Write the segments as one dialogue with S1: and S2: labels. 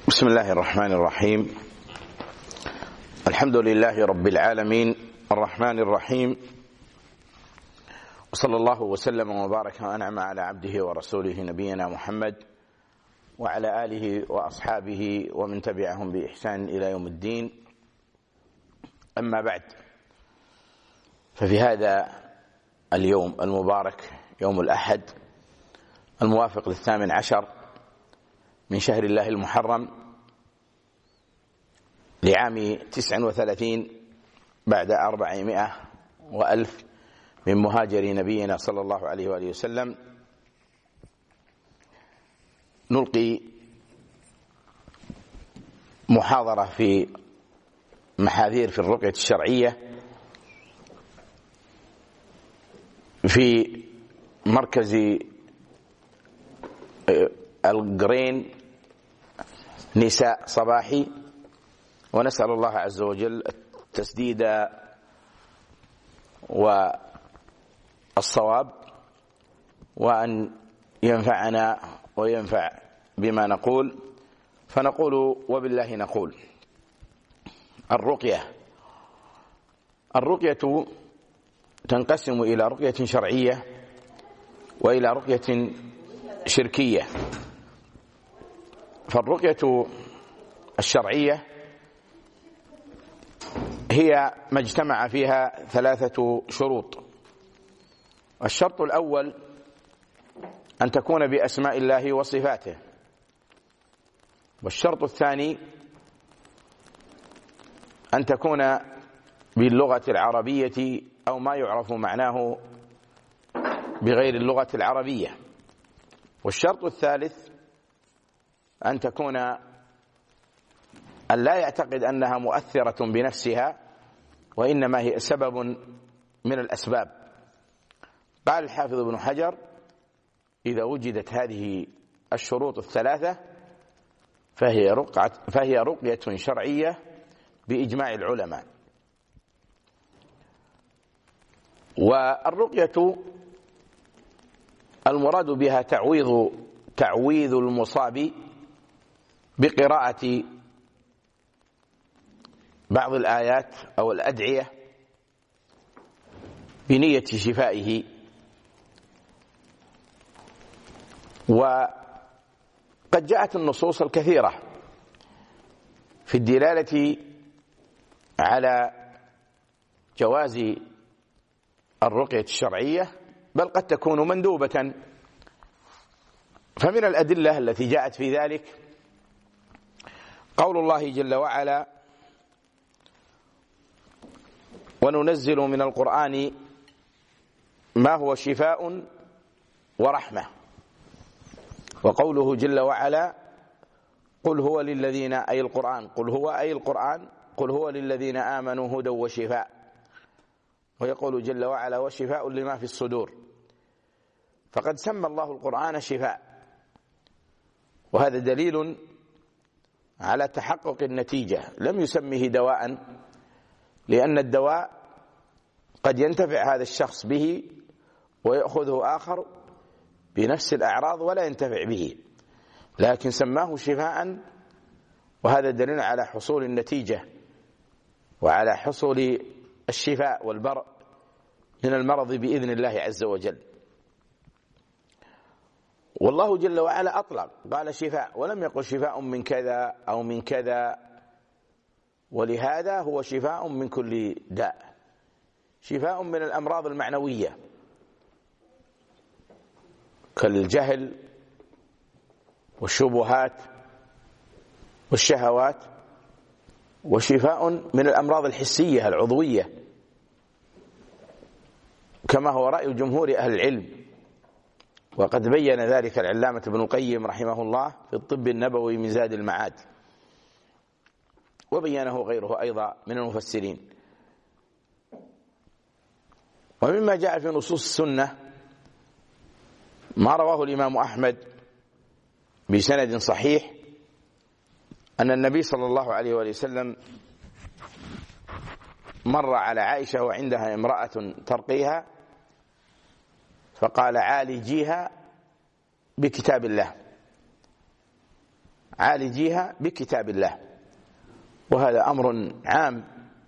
S1: بسم الله الرحمن الرحيم. الحمد لله رب العالمين الرحمن الرحيم، وصلى الله وسلم وبارك وأنعم على عبده ورسوله نبينا محمد وعلى آله وأصحابه ومن تبعهم بإحسان إلى يوم الدين. أما بعد، ففي هذا اليوم المبارك يوم الأحد الموافق 18 من شهر الله المحرم لعام 39 بعد 400 وألف من مهاجر نبينا صلى الله عليه وآله وسلم، نلقي محاضرة في محاذير في الرقية الشرعية في مركز القرين نساء صباحي، ونسأل الله عز وجل التسديد والصواب، وأن ينفعنا وينفع بما نقول. فنقول وبالله نقول. الرقية تنقسم إلى رقية شرعية وإلى رقية شركية. فالرقية الشرعية هي ما اجتمع فيها 3 شروط. الشرط الأول أن تكون بأسماء الله وصفاته، والشرط الثاني أن تكون باللغة العربية أو ما يعرف معناه بغير اللغة العربية، والشرط الثالث أن تكون أن لا يعتقد أنها مؤثرة بنفسها، وإنما هي سبب من الأسباب. قال الحافظ ابن حجر: إذا وجدت هذه الشروط الثلاثة فهي رقية شرعية بإجماع العلماء. والرقية المراد بها تعويذ المصاب بقراءة بعض الآيات أو الأدعية بنية شفائه. وقد جاءت النصوص الكثيرة في الدلالة على جواز الرقية الشرعية، بل قد تكون مندوبة. فمن الأدلة التي جاءت في ذلك قول الله جل وعلا: وننزل من القرآن ما هو شفاء ورحمة. وقوله جل وعلا: قل هو للذين أي القرآن قل هو للذين آمنوا هدى وشفاء. ويقول جل وعلا: وشفاء لما في الصدور. فقد سمى الله القرآن شفاء، وهذا دليل على تحقق النتيجة. لم يسمه دواء، لأن الدواء قد ينتفع هذا الشخص به ويأخذه آخر بنفس الأعراض ولا ينتفع به، لكن سماه شفاء، وهذا دليل على حصول النتيجة وعلى حصول الشفاء والبرء من المرض بإذن الله عز وجل. والله جل وعلا أطلق، قال شفاء، ولم يقل شفاء من كذا أو من كذا، ولهذا هو شفاء من كل داء، شفاء من الأمراض المعنوية كالجهل والشبهات والشهوات، وشفاء من الأمراض الحسية العضوية كما هو رأي جمهور أهل العلم. وقد بين ذلك العلامة ابن القيم رحمه الله في الطب النبوي من زاد المعاد، وبينه غيره أيضا من المفسرين. ومما جاء في نصوص السنة ما رواه الإمام أحمد بسند صحيح أن النبي صلى الله عليه وآله وسلم مر على عائشة وعندها امرأة ترقيها، فقال: عالجيها بكتاب الله. عالجيها بكتاب الله، وهذا أمر عام،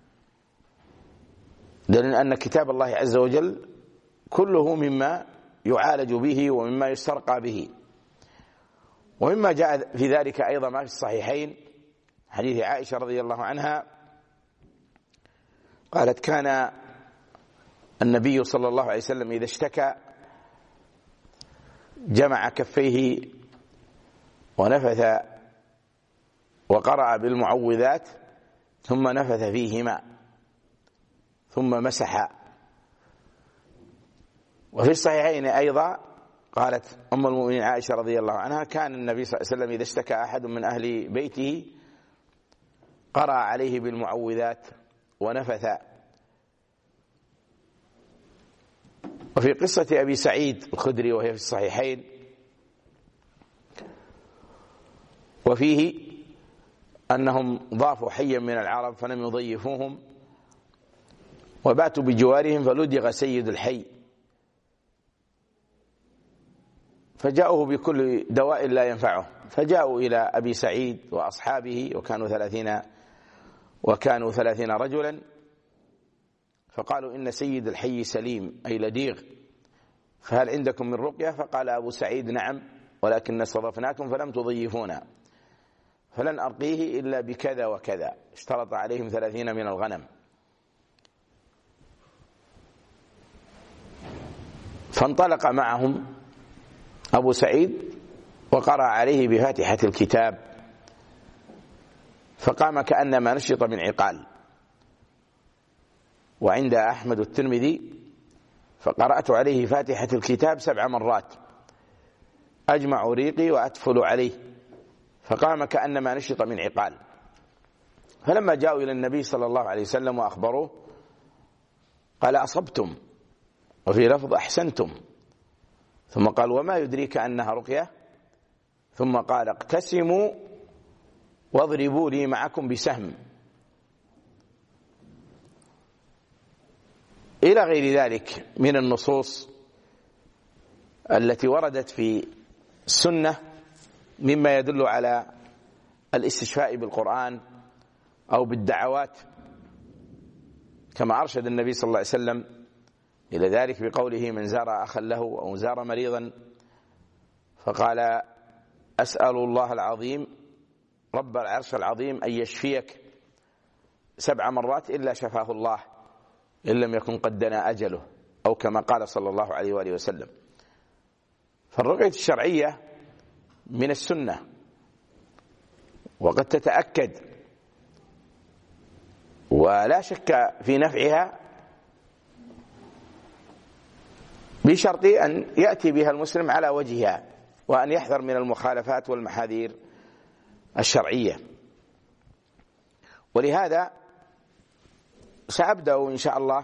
S1: دليل أن كتاب الله عز وجل كله مما يعالج به ومما يسترقى به. ومما جاء في ذلك أيضا ما في الصحيحين حديث عائشة رضي الله عنها قالت: كان النبي صلى الله عليه وسلم إذا اشتكى جمع كفيه ونفث وقرأ بالمعوذات ثم نفث فيهما ثم مسح. وفي الصحيحين أيضا قالت أم المؤمنين عائشة رضي الله عنها: كان النبي صلى الله عليه وسلم إذا اشتكى أحد من أهل بيته قرأ عليه بالمعوذات ونفث. وفي قصة أبي سعيد الخدري وهي في الصحيحين وفيه أنهم ضافوا حيا من العرب فلم يضيفوهم وباتوا بجوارهم فلدغ سيد الحي فجاءوه بكل دواء لا ينفعه، فجاءوا إلى أبي سعيد وأصحابه وكانوا 30 رجلا، فقالوا: إن سيد الحي سليم أي لديغ، فهل عندكم من رقية؟ فقال أبو سعيد: نعم، ولكن استضفناكم فلم تضيفونا، فلن أرقيه إلا بكذا وكذا. اشترط عليهم 30 من الغنم. فانطلق معهم أبو سعيد وقرأ عليه بفاتحة الكتاب فقام كأنما نشط من عقال. وعند أحمد الترمذي: فقرأت عليه فاتحة الكتاب 7 مرات أجمع ريقي وأتفل عليه، فقام كأنما نشط من عقال. فلما جاءوا إلى النبي صلى الله عليه وسلم وأخبروه قال: أصبتم، وفي لفظ: أحسنتم. ثم قال: وما يدريك أنها رقية؟ ثم قال: اقتسموا واضربوا لي معكم بسهم، إلى غير ذلك من النصوص التي وردت في السنة مما يدل على الاستشفاء بالقرآن أو بالدعوات، كما أرشد النبي صلى الله عليه وسلم إلى ذلك بقوله: من زار أخا له أو زار مريضا فقال: أسأل الله العظيم رب العرش العظيم أن يشفيك 7 مرات إلا شفاه الله إن لم يكن قد دنا أجله، أو كما قال صلى الله عليه وآله وسلم. فالرقية الشرعية من السنة وقد تتأكد، ولا شك في نفعها بشرط أن يأتي بها المسلم على وجهها وأن يحذر من المخالفات والمحاذير الشرعية. ولهذا سأبدأ إن شاء الله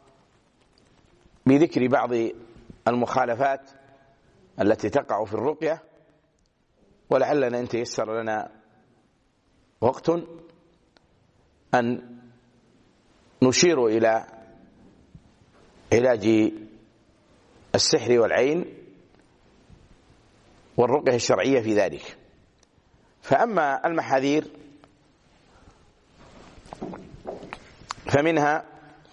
S1: بذكر بعض المخالفات التي تقع في الرقية، ولعلنا إن تيسر لنا وقت أن نشير إلى علاج السحر والعين والرقية الشرعية في ذلك. فأما المحاذير فمنها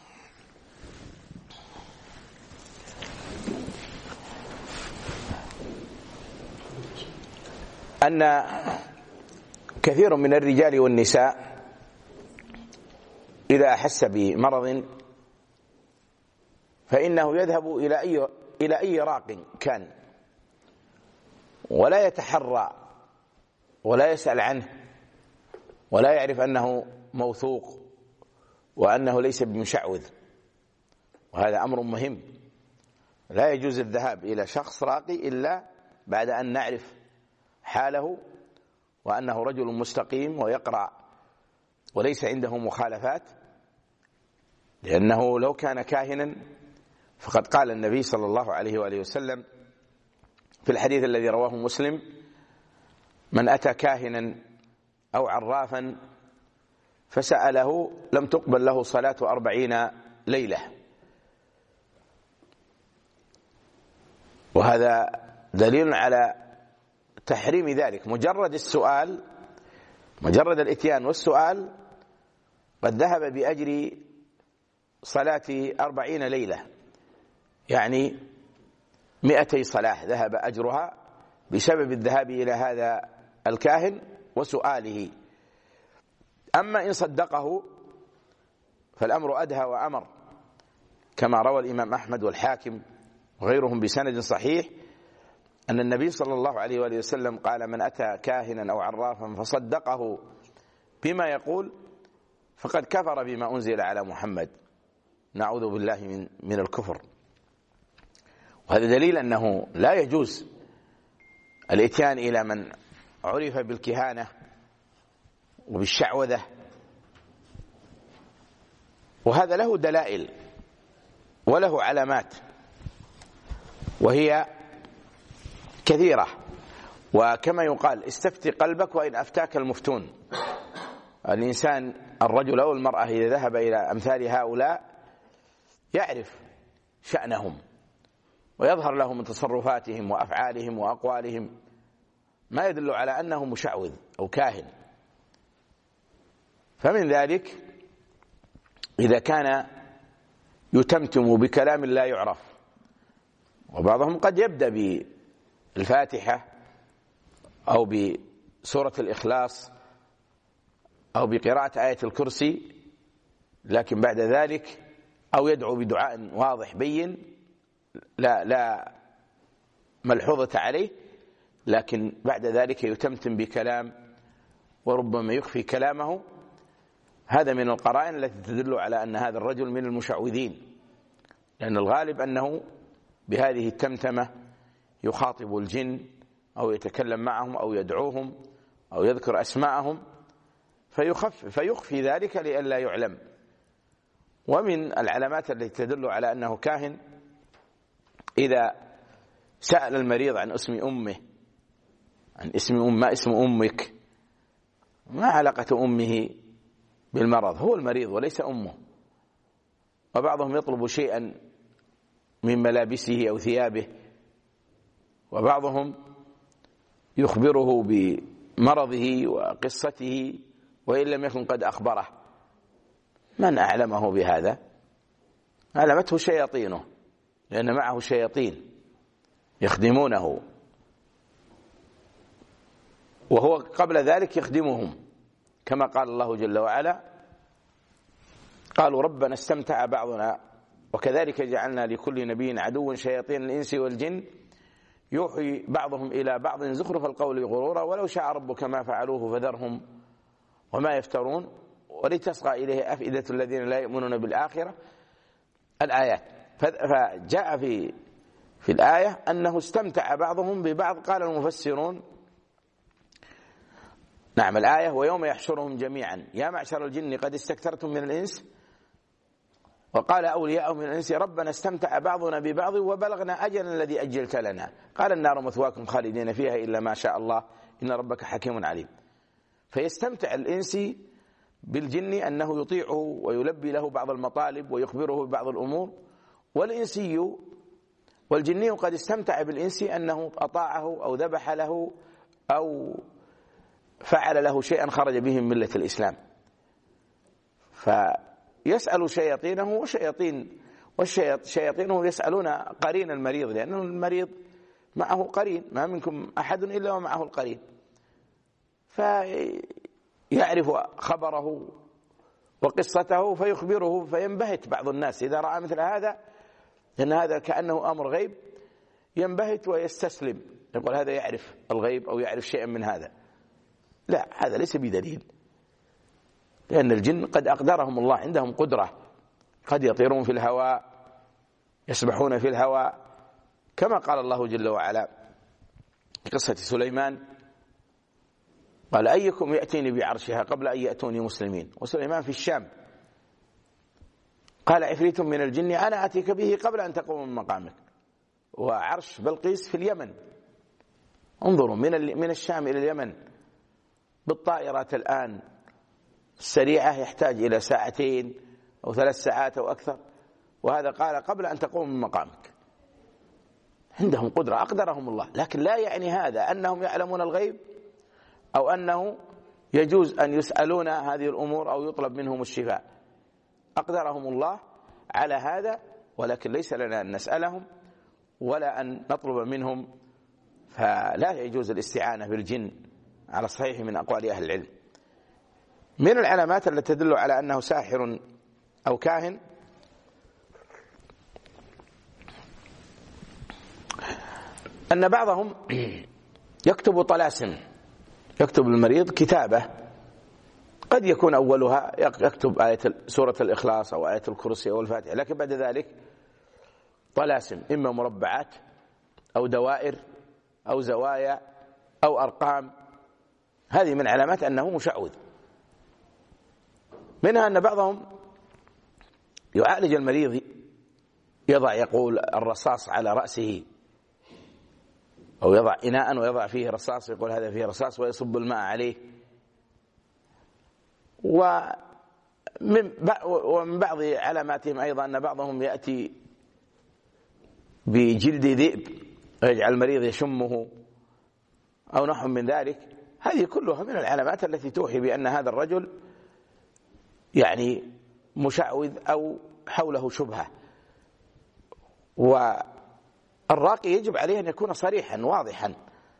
S1: أن كثير من الرجال والنساء إذا أحس بمرض فإنه يذهب إلى أي راق كان، ولا يتحرى ولا يسأل عنه ولا يعرف أنه موثوق وأنه ليس بمشعوذ. وهذا أمر مهم، لا يجوز الذهاب إلى شخص راقي إلا بعد أن نعرف حاله وأنه رجل مستقيم ويقرأ وليس عنده مخالفات، لأنه لو كان كاهنا فقد قال النبي صلى الله عليه وآله وسلم في الحديث الذي رواه مسلم: من أتى كاهنا أو عرافا فسأله لم تقبل له صلاة 40 ليلة. وهذا دليل على تحريم ذلك. مجرد السؤال، مجرد الإتيان والسؤال قد ذهب بأجر صلاة 40 ليلة، يعني 200 صلاة ذهب أجرها بسبب الذهاب إلى هذا الكاهن وسؤاله. أما إن صدقه فالأمر أدهى وأمر، كما روى الإمام أحمد والحاكم وغيرهم بسند صحيح أن النبي صلى الله عليه وآله وسلم قال: من أتى كاهنا أو عرافا فصدقه بما يقول فقد كفر بما أنزل على محمد. نعوذ بالله من الكفر. وهذا دليل أنه لا يجوز الإتيان إلى من عرف بالكهانة وبالشعوذة، وهذا له دلائل وله علامات وهي كثيرة. وكما يقال: استفتي قلبك وإن أفتاك المفتون. الإنسان الرجل أو المرأة إذا ذهب إلى أمثال هؤلاء يعرف شأنهم ويظهر له من تصرفاتهم وأفعالهم وأقوالهم ما يدل على أنه مشعوذ أو كاهن. فمن ذلك إذا كان يتمتم بكلام لا يعرف، وبعضهم قد يبدأ بالفاتحة أو بسورة الإخلاص أو بقراءة آية الكرسي، لكن بعد ذلك أو يدعو بدعاء واضح بين لا ملحوظة عليه، لكن بعد ذلك يتمتم بكلام وربما يخفي كلامه. هذا من القرائن التي تدل على أن هذا الرجل من المشعوذين، لأن الغالب أنه بهذه التمتمة يخاطب الجن أو يتكلم معهم أو يدعوهم أو يذكر أسماءهم فيخفي ذلك لئلا يعلم. ومن العلامات التي تدل على أنه كاهن إذا سأل المريض عن اسم أمه، عن ما اسم أمك، ما علاقة أمه بالمرض، هو المريض وليس أمه. وبعضهم يطلب شيئا من ملابسه أو ثيابه، وبعضهم يخبره بمرضه وقصته وإن لم يكن قد أخبره. من أعلمه بهذا؟ علمته شياطينه، لأن معه شياطين يخدمونه، وهو قبل ذلك يخدمهم، كما قال الله جل وعلا: قالوا ربنا استمتع بعضنا وكذلك جعلنا لكل نبي عدوا شياطين الإنس والجن يوحي بعضهم إلى بعض زخرف القول غرورا ولو شاء ربك ما فعلوه فذرهم وما يفترون ولتصغى إليه أفئدة الذين لا يؤمنون بالآخرة. الآيات. فجاء في الآية أنه استمتع بعضهم ببعض. قال المفسرون: نعم، الآية: ويوم يحشرهم جميعا يا معشر الجن قد استكثرتم من الإنس، وقال أولياءهم من الإنس ربنا استمتع بعضنا ببعض وبلغنا أجلا الذي أجلت لنا، قال النار مثواكم خالدين فيها إلا ما شاء الله إن ربك حكيم عليم. فيستمتع الإنسي بالجن أنه يطيعه ويلبي له بعض المطالب ويخبره ببعض الأمور، والإنسي والجني قد استمتع بالإنسي أنه أطاعه أو ذبح له أو فعل له شيئا خرج به من ملة الإسلام. فيسأل شياطينه والشياطينه يسألون قرين المريض، لأن المريض معه قرين، ما منكم أحد إلا ومعه القرين، فيعرف خبره وقصته فيخبره، فينبهت بعض الناس إذا رأى مثل هذا، لأن هذا كأنه أمر غيب، ينبهت ويستسلم، يقول هذا يعرف الغيب أو يعرف شيئا من هذا. لا، هذا ليس بدليل، لأن الجن قد أقدرهم الله، عندهم قدرة، قد يطيرون في الهواء، يسبحون في الهواء، كما قال الله جل وعلا في قصة سليمان: قال أيكم يأتيني بعرشها قبل أن يأتوني مسلمين. وسليمان في الشام، قال عفريت من الجن أنا آتيك به قبل أن تقوم من مقامك. وعرش بلقيس في اليمن، انظروا من الشام إلى اليمن بالطائرات الآن السريعة يحتاج إلى 2 أو 3 ساعات أو أكثر، وهذا قال قبل أن تقوم من مقامك. عندهم قدرة أقدرهم الله، لكن لا يعني هذا أنهم يعلمون الغيب أو أنه يجوز أن يسألون هذه الأمور أو يطلب منهم الشفاء. أقدرهم الله على هذا، ولكن ليس لنا أن نسألهم ولا أن نطلب منهم، فلا يجوز الاستعانة بالجن على الصحيح من أقوال أهل العلم. من العلامات التي تدل على أنه ساحر أو كاهن أن بعضهم يكتب طلاسم، يكتب المريض كتابة قد يكون أولها يكتب آية سورة الإخلاص أو آية الكرسي أو الفاتحة، لكن بعد ذلك طلاسم إما مربعات أو دوائر أو زوايا أو أرقام. هذه من علامات أنه مشعوذ. منها أن بعضهم يعالج المريض، يضع يقول الرصاص على رأسه، أو يضع إناء ويضع فيه رصاص، يقول هذا فيه رصاص، ويصب الماء عليه. ومن بعض علاماتهم أيضا أن بعضهم يأتي بجلد ذئب ويجعل المريض يشمه أو نحو من ذلك. هذه كلها من العلامات التي توحي بأن هذا الرجل يعني مشعوذ أو حوله شبهة. والراقي يجب عليه أن يكون صريحا واضحا،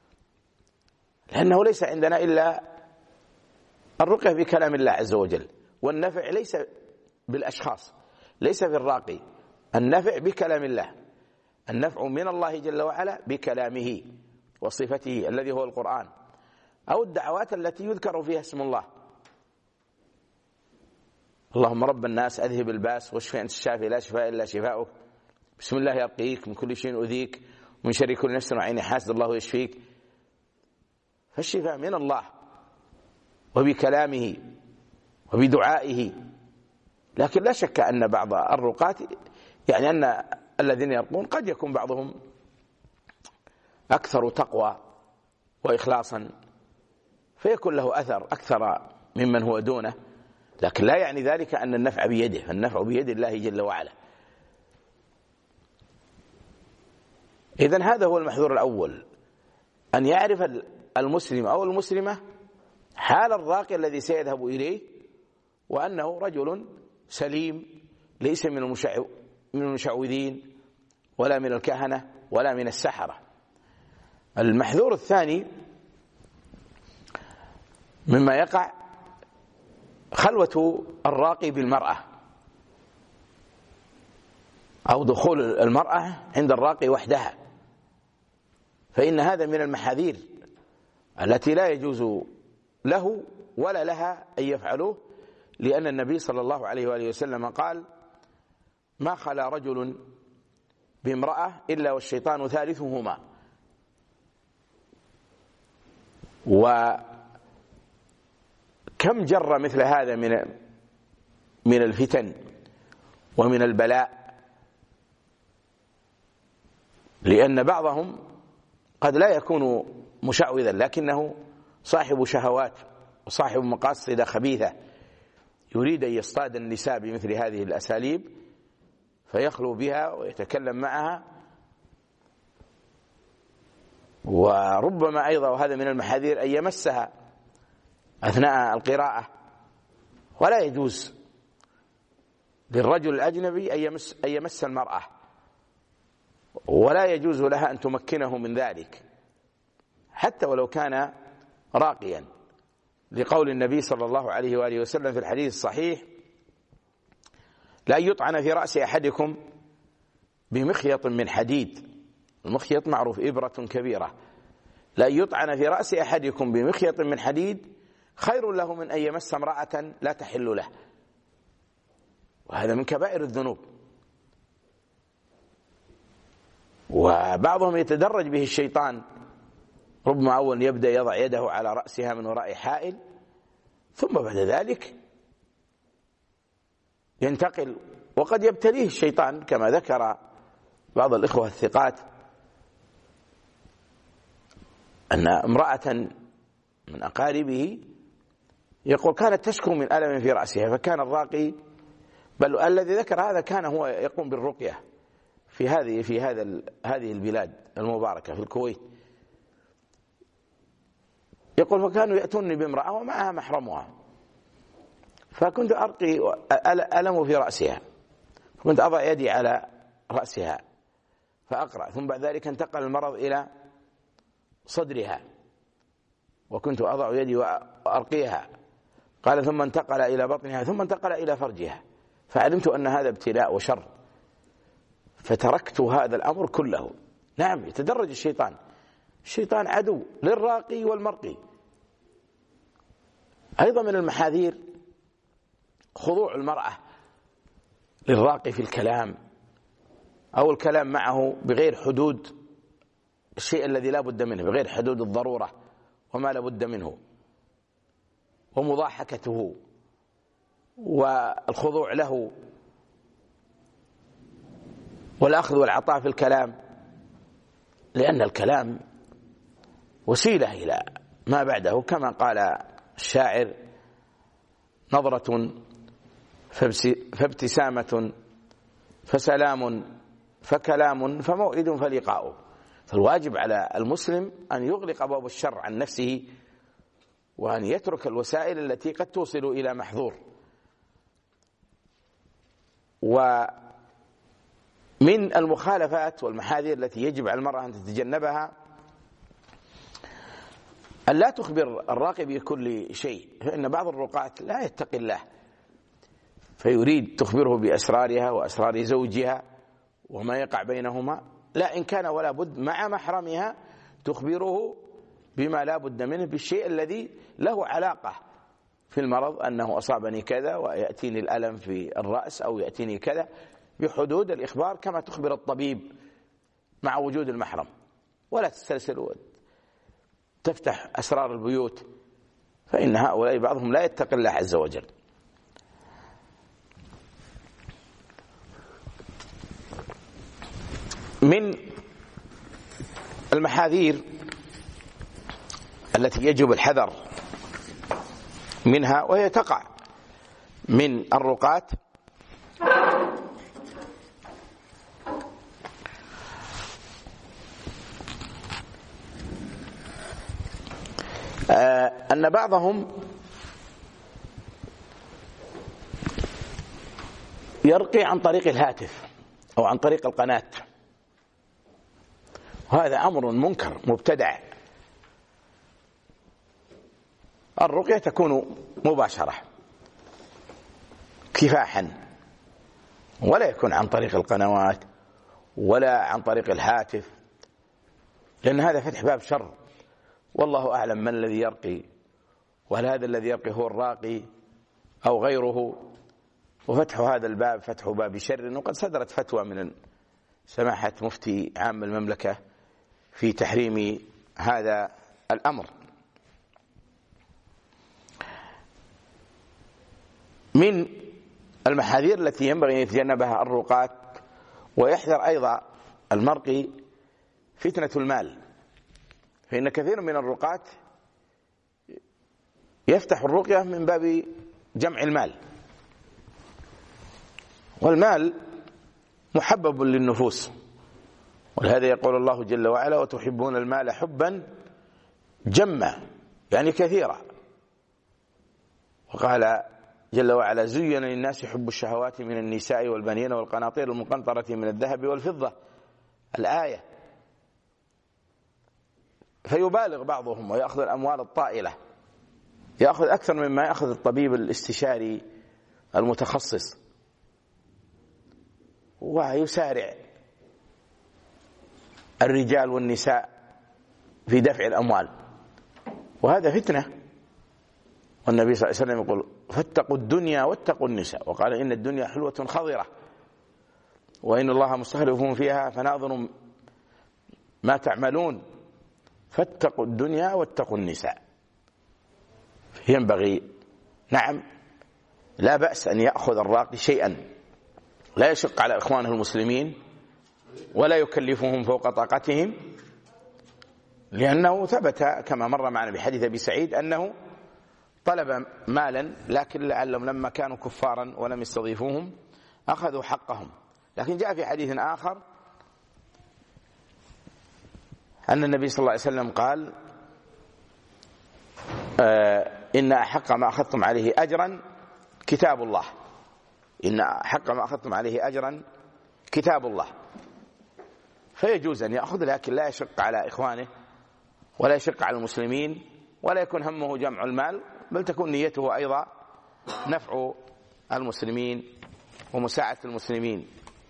S1: لأنه ليس عندنا إلا الرقية بكلام الله عز وجل، والنفع ليس بالأشخاص، ليس بالراقي، النفع بكلام الله، النفع من الله جل وعلا بكلامه وصفته الذي هو القرآن، أو الدعوات التي يذكر فيها اسم الله. اللهم رب الناس أذهب الباس واشفي أنت الشافي لا شفاء إلا شفاؤك، بسم الله يرقيك، من كل شيء أذيك، ومن شر كل نفس وعين حاسد الله يشفيك. فالشفاء من الله وبكلامه وبدعائه. لكن لا شك أن بعض الرقاة يعني أن الذين يرقون قد يكون بعضهم أكثر تقوى وإخلاصا، فيكون له أثر أكثر ممن هو دونه، لكن لا يعني ذلك أن النفع بيده، النفع بيد الله جل وعلا. إذن هذا هو المحذور الأول، أن يعرف المسلم أو المسلمة حال الراقي الذي سيذهب إليه، وأنه رجل سليم ليس من المشعوذين ولا من الكهنة ولا من السحرة. المحذور الثاني مما يقع خلوة الراقي بالمرأة، أو دخول المرأة عند الراقي وحدها، فإن هذا من المحاذير التي لا يجوز له ولا لها أن يفعلوه، لأن النبي صلى الله عليه وآله وسلم قال: ما خلا رجل بامرأة إلا والشيطان ثالثهما. وكم جر مثل هذا من الفتن ومن البلاء، لأن بعضهم قد لا يكون مشعوذا لكنه صاحب شهوات وصاحب مقاصد خبيثة، يريد أن يصطاد النساء بمثل هذه الأساليب فيخلو بها ويتكلم معها، وربما أيضا وهذا من المحاذير أن يمسها أثناء القراءة. ولا يجوز للرجل الأجنبي أن يمس المرأة، ولا يجوز لها أن تمكنه من ذلك حتى ولو كان راقيا، لقول النبي صلى الله عليه وآله وسلم في الحديث الصحيح: لا يطعن في رأس أحدكم بمخيط من حديد. المخيط معروف إبرة كبيرة. لا يطعن في رأس أحدكم بمخيط من حديد خير له من أن يمس امرأة لا تحل له. وهذا من كبائر الذنوب. وبعضهم يتدرج به الشيطان، ربما أول يبدأ يضع يده على رأسها من وراء حائل، ثم بعد ذلك ينتقل. وقد يبتليه الشيطان كما ذكر بعض الإخوة الثقات أن امرأة من أقاربه يقول كانت تشكو من ألم في رأسها، فكان الراقي، بل الذي ذكر هذا كان هو يقوم بالرقية هذه البلاد المباركة في الكويت، يقول فكانوا يأتونني بامرأة ومعها محرمها، فكنت أرقي ألم في رأسها، كنت أضع يدي على رأسها فأقرأ، ثم بعد ذلك انتقل المرض إلى صدرها وكنت أضع يدي وأرقيها، قال ثم انتقل إلى بطنها ثم انتقل إلى فرجها، فعلمت أن هذا ابتلاء وشر فتركت هذا الأمر كله. نعم، يتدرج الشيطان عدو للراقي والمرقي. أيضا من المحاذير خضوع المرأة للراقي في الكلام أو الكلام معه بغير حدود الشيء الذي لا بد منه، بغير حدود الضرورة وما لا بد منه، ومضاحكته والخضوع له والأخذ والعطاء في الكلام، لأن الكلام وسيلة إلى ما بعده، كما قال الشاعر: نظرة فابتسامة فسلام فكلام فموعد فلقاء. فالواجب على المسلم أن يغلق أبواب الشر عن نفسه وأن يترك الوسائل التي قد توصل إلى محظور. ومن المخالفات والمحاذير التي يجب على المرأة أن تتجنبها أن لا تخبر الراقي بكل شيء، فإن بعض الرقاة لا يتقي الله فيريد تخبره بأسرارها وأسرار زوجها وما يقع بينهما، لا، إن كان ولا بد مع محرمها تخبره بما لا بد منه، بالشيء الذي له علاقة في المرض، أنه أصابني كذا ويأتيني الألم في الرأس أو يأتيني كذا، بحدود الإخبار كما تخبر الطبيب مع وجود المحرم، ولا تسترسل وتفتح أسرار البيوت، فإن هؤلاء بعضهم لا يتقي الله عز وجل. من المحاذير التي يجب الحذر منها وهي تقع من الرقاة أن بعضهم يرقي عن طريق الهاتف أو عن طريق القناة، وهذا أمر منكر مبتدع. الرقية تكون مباشرة كفاحا، ولا يكون عن طريق القنوات ولا عن طريق الهاتف، لأن هذا فتح باب شر، والله أعلم من الذي يرقي، وهل هذا الذي يرقي هو الراقي أو غيره، وفتح هذا الباب فتح باب شر. وقد صدرت فتوى من سماحة مفتي عام المملكة في تحريم هذا الأمر. من المحاذير التي ينبغي أن يتجنبها الرقاة ويحذر أيضا المرقي فتنة المال، فإن كثير من الرقاة يفتح الرقية من باب جمع المال، والمال محبب للنفوس، ولهذا يقول الله جل وعلا: وتحبون المال حبا جما، يعني كثيرا. وقال جل وعلا: زين للناس حب الشهوات من النساء والبنين والقناطير المقنطرة من الذهب والفضة، الآية. فيبالغ بعضهم ويأخذ الأموال الطائلة، يأخذ أكثر مما يأخذ الطبيب الاستشاري المتخصص، ويسارع الرجال والنساء في دفع الأموال، وهذا فتنة. والنبي صلى الله عليه وسلم يقول: فاتقوا الدنيا واتقوا النساء، وقال: إن الدنيا حلوة خضرة وإن الله مستخلفهم فيها فناظر ما تعملون، فاتقوا الدنيا واتقوا النساء. ينبغي، نعم، لا بأس أن يأخذ الراقي شيئا لا يشق على إخوانه المسلمين ولا يكلفهم فوق طاقتهم، لأنه ثبت كما مر معنا بحديث أبي سعيد أنه طلب مالا، لكن لعلهم لما كانوا كفارا ولم يستضيفوهم أخذوا حقهم. لكن جاء في حديث آخر أن النبي صلى الله عليه وسلم قال إن أحق ما أخذتم عليه أجرا كتاب الله، إن أحق ما أخذتم عليه أجرا كتاب الله. فيجوز أن يأخذ، لكن لا يشق على إخوانه ولا يشق على المسلمين، ولا يكون همه جمع المال، بل تكون نيته أيضا نفع المسلمين ومساعدة المسلمين.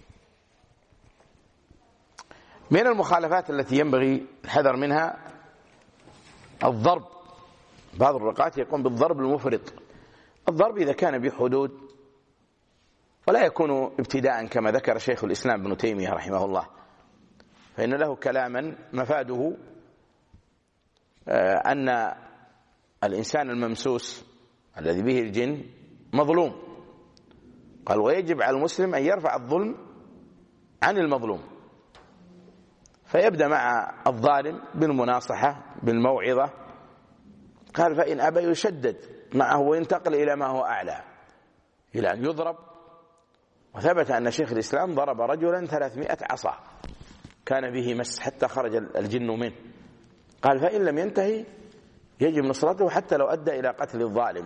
S1: من المخالفات التي ينبغي الحذر منها الضرب. بعض الرقاة يقوم بالضرب المفرط. الضرب إذا كان بحدود ولا يكون ابتداء كما ذكر شيخ الإسلام ابن تيمية رحمه الله، فإن له كلاما مفاده أن الإنسان الممسوس الذي به الجن مظلوم، قال ويجب على المسلم أن يرفع الظلم عن المظلوم، فيبدأ مع الظالم بالمناصحة بالموعظة، قال فإن أبى يشدد معه وينتقل إلى ما هو أعلى إلى أن يضرب. وثبت أن شيخ الإسلام ضرب رجلا 300 عصا كان به مس حتى خرج الجن منه، قال فإن لم ينتهي يجب نصرته حتى لو أدى إلى قتل الظالم.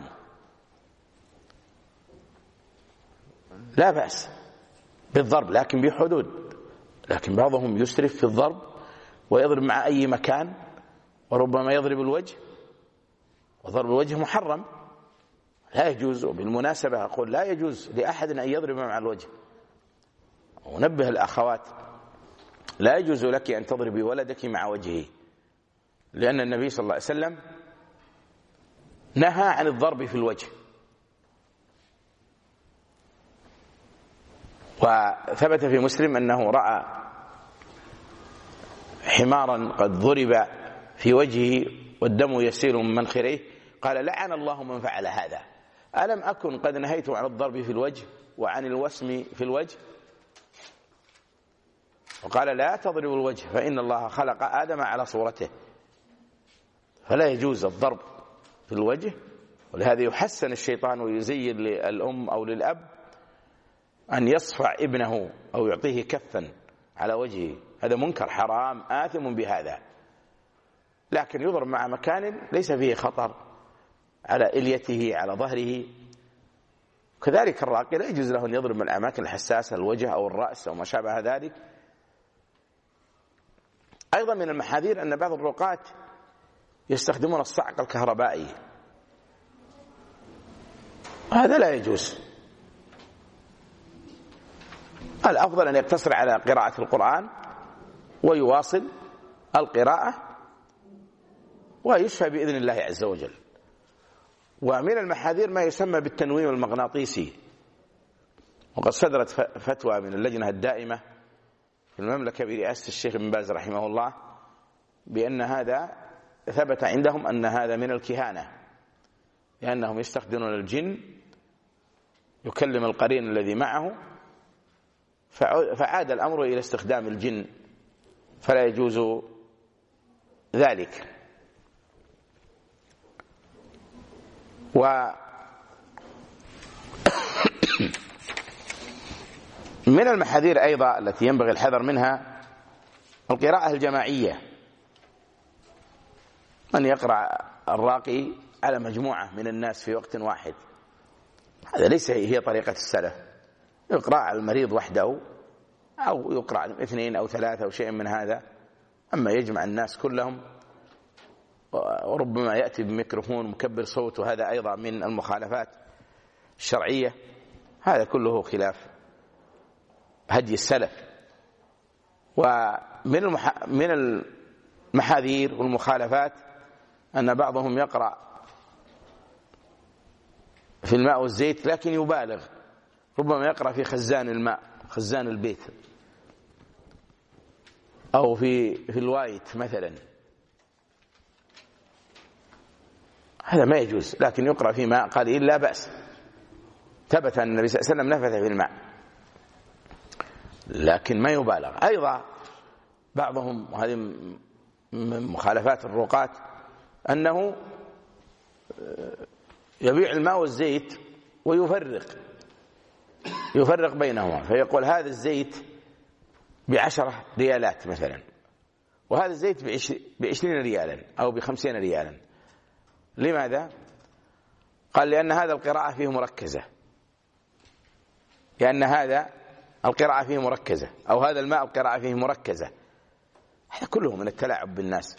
S1: لا بأس بالضرب لكن بحدود. لكن بعضهم يسرف في الضرب ويضرب مع أي مكان، وربما يضرب الوجه، وضرب الوجه محرم لا يجوز. وبالمناسبة أقول لا يجوز لأحد أن يضرب مع الوجه. ونبه الأخوات لا يجوز لك أن تضربي ولدك مع وجهه، لأن النبي صلى الله عليه وسلم نهى عن الضرب في الوجه. وثبت في مسلم أنه رأى حمارا قد ضرب في وجهه والدم يسيل من منخريه، قال لعن الله من فعل هذا، ألم أكن قد نهيت عن الضرب في الوجه وعن الوسم في الوجه؟ وقال لا تضرب الوجه فإن الله خلق آدم على صورته. فلا يجوز الضرب في الوجه. ولهذا يحسن الشيطان ويزين للأم أو للأب أن يصفع ابنه أو يعطيه كفا على وجهه، هذا منكر حرام آثم بهذا. لكن يضرب مع مكان ليس فيه خطر على إليته على ظهره. كذلك الراقي لا يجوز له أن يضرب من الأماكن الحساسة الوجه أو الرأس أو ما شابه ذلك. أيضا من المحاذير أن بعض الرقاة يستخدمون الصعق الكهربائي، هذا لا يجوز. الأفضل أن يقتصر على قراءة القرآن ويواصل القراءة ويشفى بإذن الله عز وجل. ومن المحاذير ما يسمى بالتنويم المغناطيسي، وقد صدرت فتوى من اللجنة الدائمة في المملكة برئاسة الشيخ ابن باز رحمه الله بأن هذا ثبت عندهم أن هذا من الكهانة، لأنهم يستخدمون الجن يكلم القرين الذي معه، فعاد الأمر إلى استخدام الجن، فلا يجوز ذلك. ومن المحاذير أيضا التي ينبغي الحذر منها القراءة الجماعية، أن يقرأ الراقي على مجموعة من الناس في وقت واحد، هذا ليس هي طريقة السلف. يقرأ على المريض وحده أو يقرأ على 2 أو 3 أو شيء من هذا. أما يجمع الناس كلهم وربما يأتي بميكروفون مكبر صوت، وهذا أيضا من المخالفات الشرعية، هذا كله خلاف هدي السلف. ومن المحاذير والمخالفات أن بعضهم يقرأ في الماء والزيت لكن يبالغ، ربما يقرأ في خزان الماء، خزان البيت، أو في الوايت مثلا، هذا ما يجوز. لكن يقرأ في ماء قليل لا بأس، ثبت أن النبي صلى الله عليه وسلم نفث في الماء، لكن ما يبالغ. أيضا بعضهم، وهذه من مخالفات الرقاة، أنه يبيع الماء والزيت ويفرق بينهما، فيقول هذا الزيت ب10 ريالات مثلا، وهذا الزيت ب20 ريالا أو ب50 ريالا. لماذا؟ قال لأن هذا القراءة فيه مركزة، لأن هذا القراءة فيه مركزة، أو هذا الماء القراءة فيه مركزة. هذا كله من التلاعب بالناس،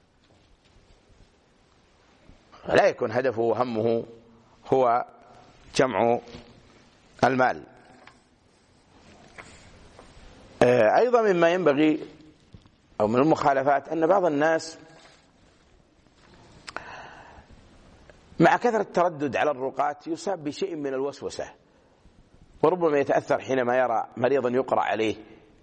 S1: لا يكون هدفه وهمه هو جمع المال. أيضا مما ينبغي أو من المخالفات أن بعض الناس مع كثرة التردد على الرقاة يصاب بشيء من الوسوسة، وربما يتأثر حينما يرى مريضا يقرأ عليه،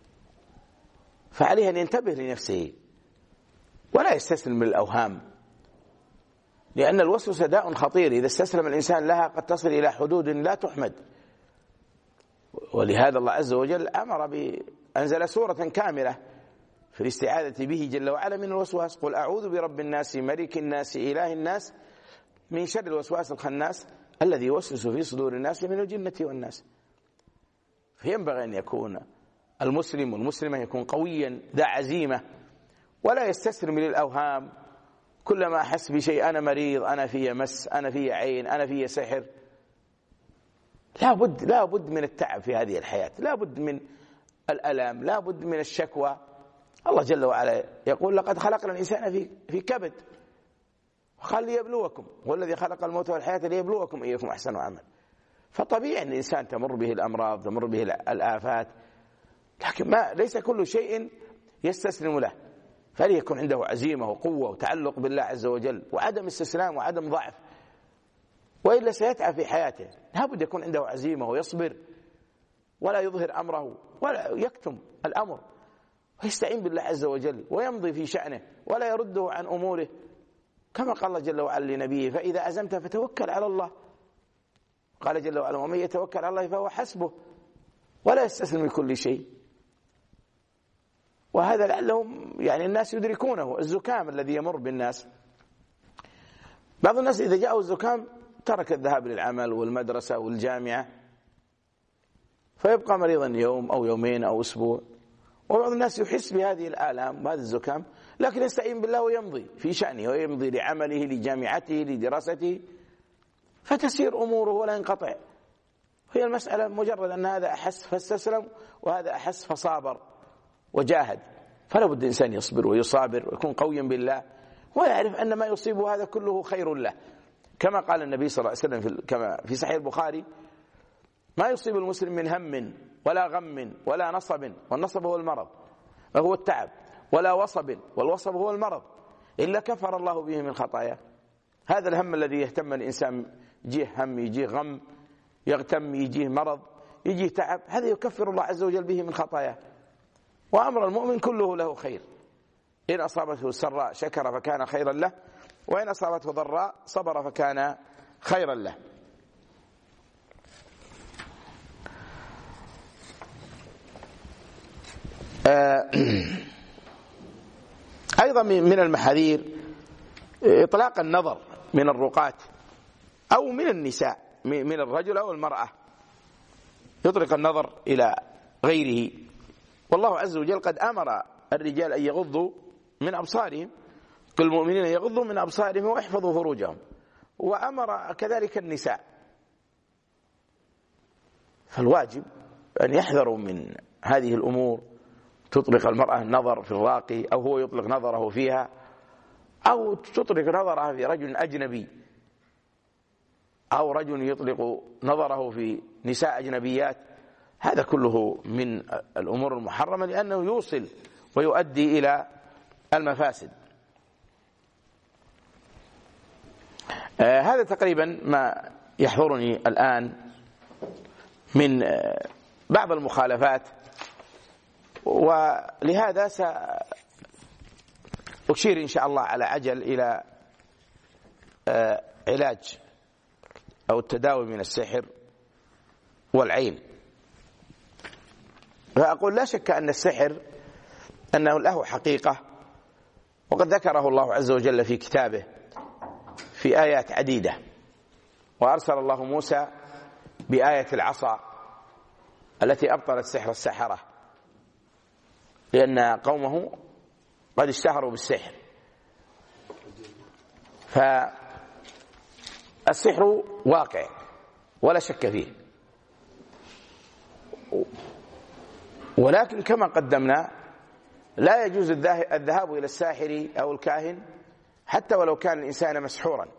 S1: فعليه أن ينتبه لنفسه ولا يستسلم للأوهام، لأن الوسوسة داء خطير إذا استسلم الإنسان لها قد تصل إلى حدود لا تحمد. ولهذا الله عز وجل أنزل سورة كاملة في الاستعاذة به جل وعلا من الوسواس. قل أعوذ برب الناس ملك الناس إله الناس من شر الوسواس الخناس الذي يوسوس في صدور الناس من الجنة والناس. فينبغي أن يكون المسلم والمسلمة يكون قويا ذا عزيمة، ولا يستسلم للأوهام. كلما أحس بشيء أنا مريض، أنا في مس، أنا في عين، أنا في سحر. لا بد من التعب في هذه الحياة، لا بد من الألم، لا بد من الشكوى. الله جل وعلا يقول لقد خلقنا الإنسان في كبد وقال ليبلوكم، والذي خلق الموت والحياة ليبلوكم أيكم أحسن عملا. فطبيعي أن الإنسان تمر به الأمراض، تمر به الآفات، لكن ليس كل شيء يستسلم له، فليكن عنده عزيمة وقوة وتعلق بالله عز وجل وعدم استسلام وعدم ضعف، وإلا سيتعب في حياته. لابد يكون عنده عزيمة ويصبر ولا يظهر أمره ولا يكتم الأمر، ويستعين بالله عز وجل ويمضي في شأنه ولا يرده عن أموره، كما قال الله جل وعلا لنبيه فإذا عزمت فتوكل على الله. قال جل وعلا ومن يتوكل على الله فهو حسبه، ولا يستسلم لكل شيء. وهذا لعلهم الناس يدركونه. الزكام الذي يمر بالناس، بعض الناس إذا جاءوا الزكام ترك الذهاب للعمل والمدرسة والجامعة، فيبقى مريضا يوم أو يومين أو أسبوع. وبعض الناس يحس بهذه الآلام وهذا الزكام، لكن يستعين بالله ويمضي في شأنه ويمضي لعمله لجامعته لدراسته، فتسير أموره ولا ينقطع. هي المسألة مجرد أن هذا أحس فاستسلم وهذا أحس فصابر وجاهد. فلا بد الإنسان يصبر ويصابر ويكون قويا بالله ويعرف أن ما يصيبه هذا كله خير له، كما قال النبي صلى الله عليه وسلم كما في صحيح البخاري ما يصيب المسلم من هم ولا غم ولا نصب، والنصب هو المرض وهو التعب، ولا وصب، والوصب هو المرض، إلا كفر الله به من خطاياه. هذا الهم الذي يهتم الإنسان، يجيه هم، يجيه غم، يغتم، يجيه مرض، يجيه تعب، هذا يكفر الله عز وجل به من خطاياه. وأمر المؤمن كله له خير، إن أصابته سراء شكر فكان خيرا له، وإن أصابته ضراء صبر فكان خيرا له. أيضا من المحاذير إطلاق النظر من الرقاة أو من النساء، من الرجل أو المرأة، يطلق النظر إلى غيره. والله عز وجل قد أمر الرجال أن يغضوا من أبصارهم، كل المؤمنين يغضوا من أبصارهم ويحفظوا فروجهم، وأمر كذلك النساء. فالواجب أن يحذروا من هذه الأمور، تطلق المرأة النظر في الراقي، أو هو يطلق نظره فيها، أو تطلق نظرها في رجل أجنبي، أو رجل يطلق نظره في نساء أجنبيات. هذا كله من الأمور المحرمة، لأنه يوصل ويؤدي إلى المفاسد. هذا تقريبا ما يحضرني الآن من بعض المخالفات، ولهذا سأشير إن شاء الله على عجل إلى علاج أو التداوي من السحر والعين. فأقول لا شك أن السحر أنه له حقيقة، وقد ذكره الله عز وجل في كتابه في آيات عديدة. وأرسل الله موسى بآية العصا التي أبطلت سحر السحرة، لأن قومه قد اشتهروا بالسحر. فالسحر واقع ولا شك فيه، ولكن كما قدمنا لا يجوز الذهاب إلى الساحر أو الكاهن حتى ولو كان الإنسان مسحورا،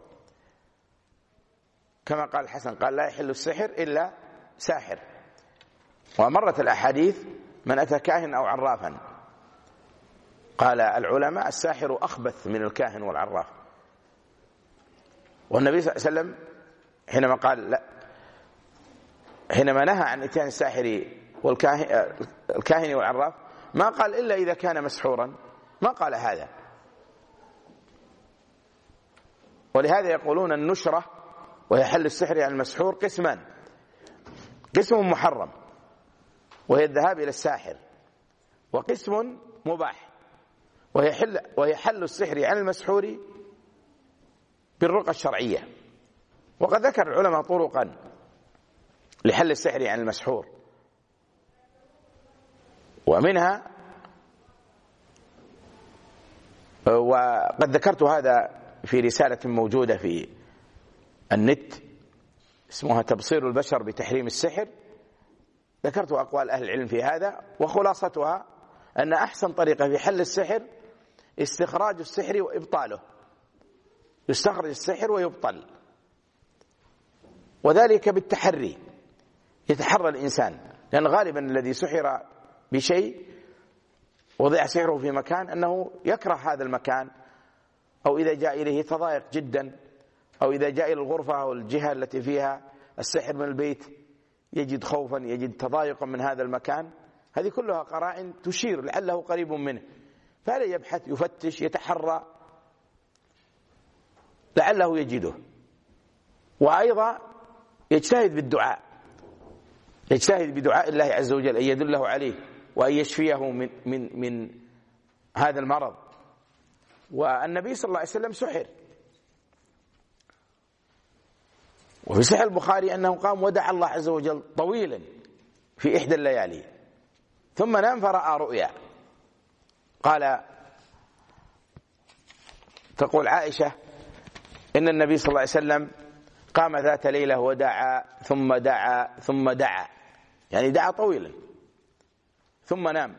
S1: كما قال الحسن قال لا يحل السحر إلا ساحر. ومرت الأحاديث من أتى كاهن أو عرافا، قال العلماء الساحر أخبث من الكاهن والعراف. والنبي صلى الله عليه وسلم حينما قال لا، حينما نهى عن إتيان الساحر والكاهن والعراف ما قال إلا إذا كان مسحورا، ما قال هذا. ولهذا يقولون النشرة وهي حل السحر عن المسحور قسمان: قسم محرم وهي الذهاب إلى الساحر، وقسم مباح وهي حل السحر عن المسحور بالرقى الشرعية. وقد ذكر العلماء طرقا لحل السحر عن المسحور، ومنها وقد ذكرت هذا في رسالة موجودة في النت اسمها تبصير البشر بتحريم السحر، ذكرت أقوال أهل العلم في هذا، وخلاصتها أن أحسن طريقة في حل السحر استخراج السحر وإبطاله، يستخرج السحر ويبطل، وذلك بالتحري، يتحرى الإنسان، لأن غالبا الذي سحر بشيء وضع سحره في مكان أنه يكره هذا المكان، أو إذا جاء إليه تضايق جدا، أو إذا جاء إلى الغرفة أو الجهة التي فيها السحر من البيت يجد خوفا، يجد تضايقا من هذا المكان. هذه كلها قرائن تشير لعله قريب منه، فهذا يبحث يفتش يتحرى لعله يجده. وأيضا يجتهد بالدعاء، يجتهد بدعاء الله عز وجل أن يدله عليه وأن يشفيه من هذا المرض. والنبي صلى الله عليه وسلم سحر، وفي صحيح البخاري أنه قام ودعا الله عز وجل طويلا في إحدى الليالي، ثم نام فرأى رؤيا. قال تقول عائشة إن النبي صلى الله عليه وسلم قام ذات ليلة ودعا ثم دعا ثم دعا، يعني دعا طويلا ثم نام.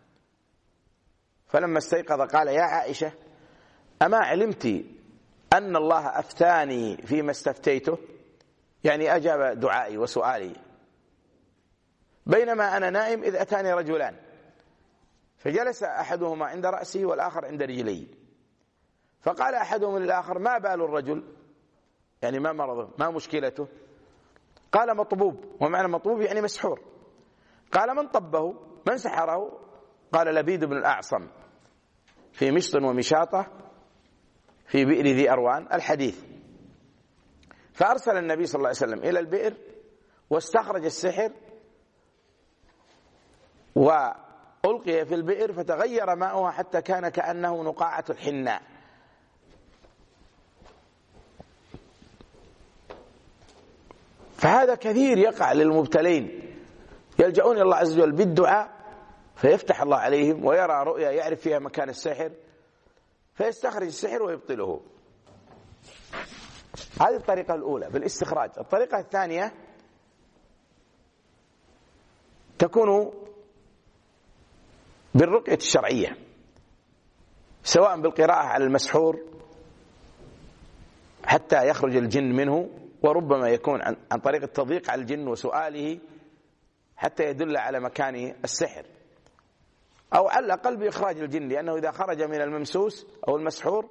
S1: فلما استيقظ قال يا عائشة أما علمت أن الله أفتاني فيما استفتيته، يعني أجاب دعائي وسؤالي، بينما أنا نائم إذ أتاني رجلان فجلس أحدهما عند رأسي والآخر عند رجلي، فقال أحدهم للآخر ما بال الرجل، يعني ما مرضه ما مشكلته؟ قال مطبوب، ومعنى مطبوب يعني مسحور. قال من طبه من سحره؟ قال لبيد بن الأعصم في مشط ومشاطة في بئر ذي أروان، الحديث. فأرسل النبي صلى الله عليه وسلم إلى البئر واستخرج السحر وألقي في البئر فتغير ماؤها حتى كان كأنه نقاعة الحناء. فهذا كثير يقع للمبتلين، يلجؤون إلى الله عز وجل بالدعاء فيفتح الله عليهم ويرى رؤيا يعرف فيها مكان السحر فيستخرج السحر ويبطله. هذه الطريقة الأولى بالاستخراج. الطريقة الثانية تكون بالرقية الشرعية، سواء بالقراءة على المسحور حتى يخرج الجن منه، وربما يكون عن طريق التضييق على الجن وسؤاله حتى يدل على مكان السحر، أو على الأقل بإخراج الجن، لأنه إذا خرج من الممسوس أو المسحور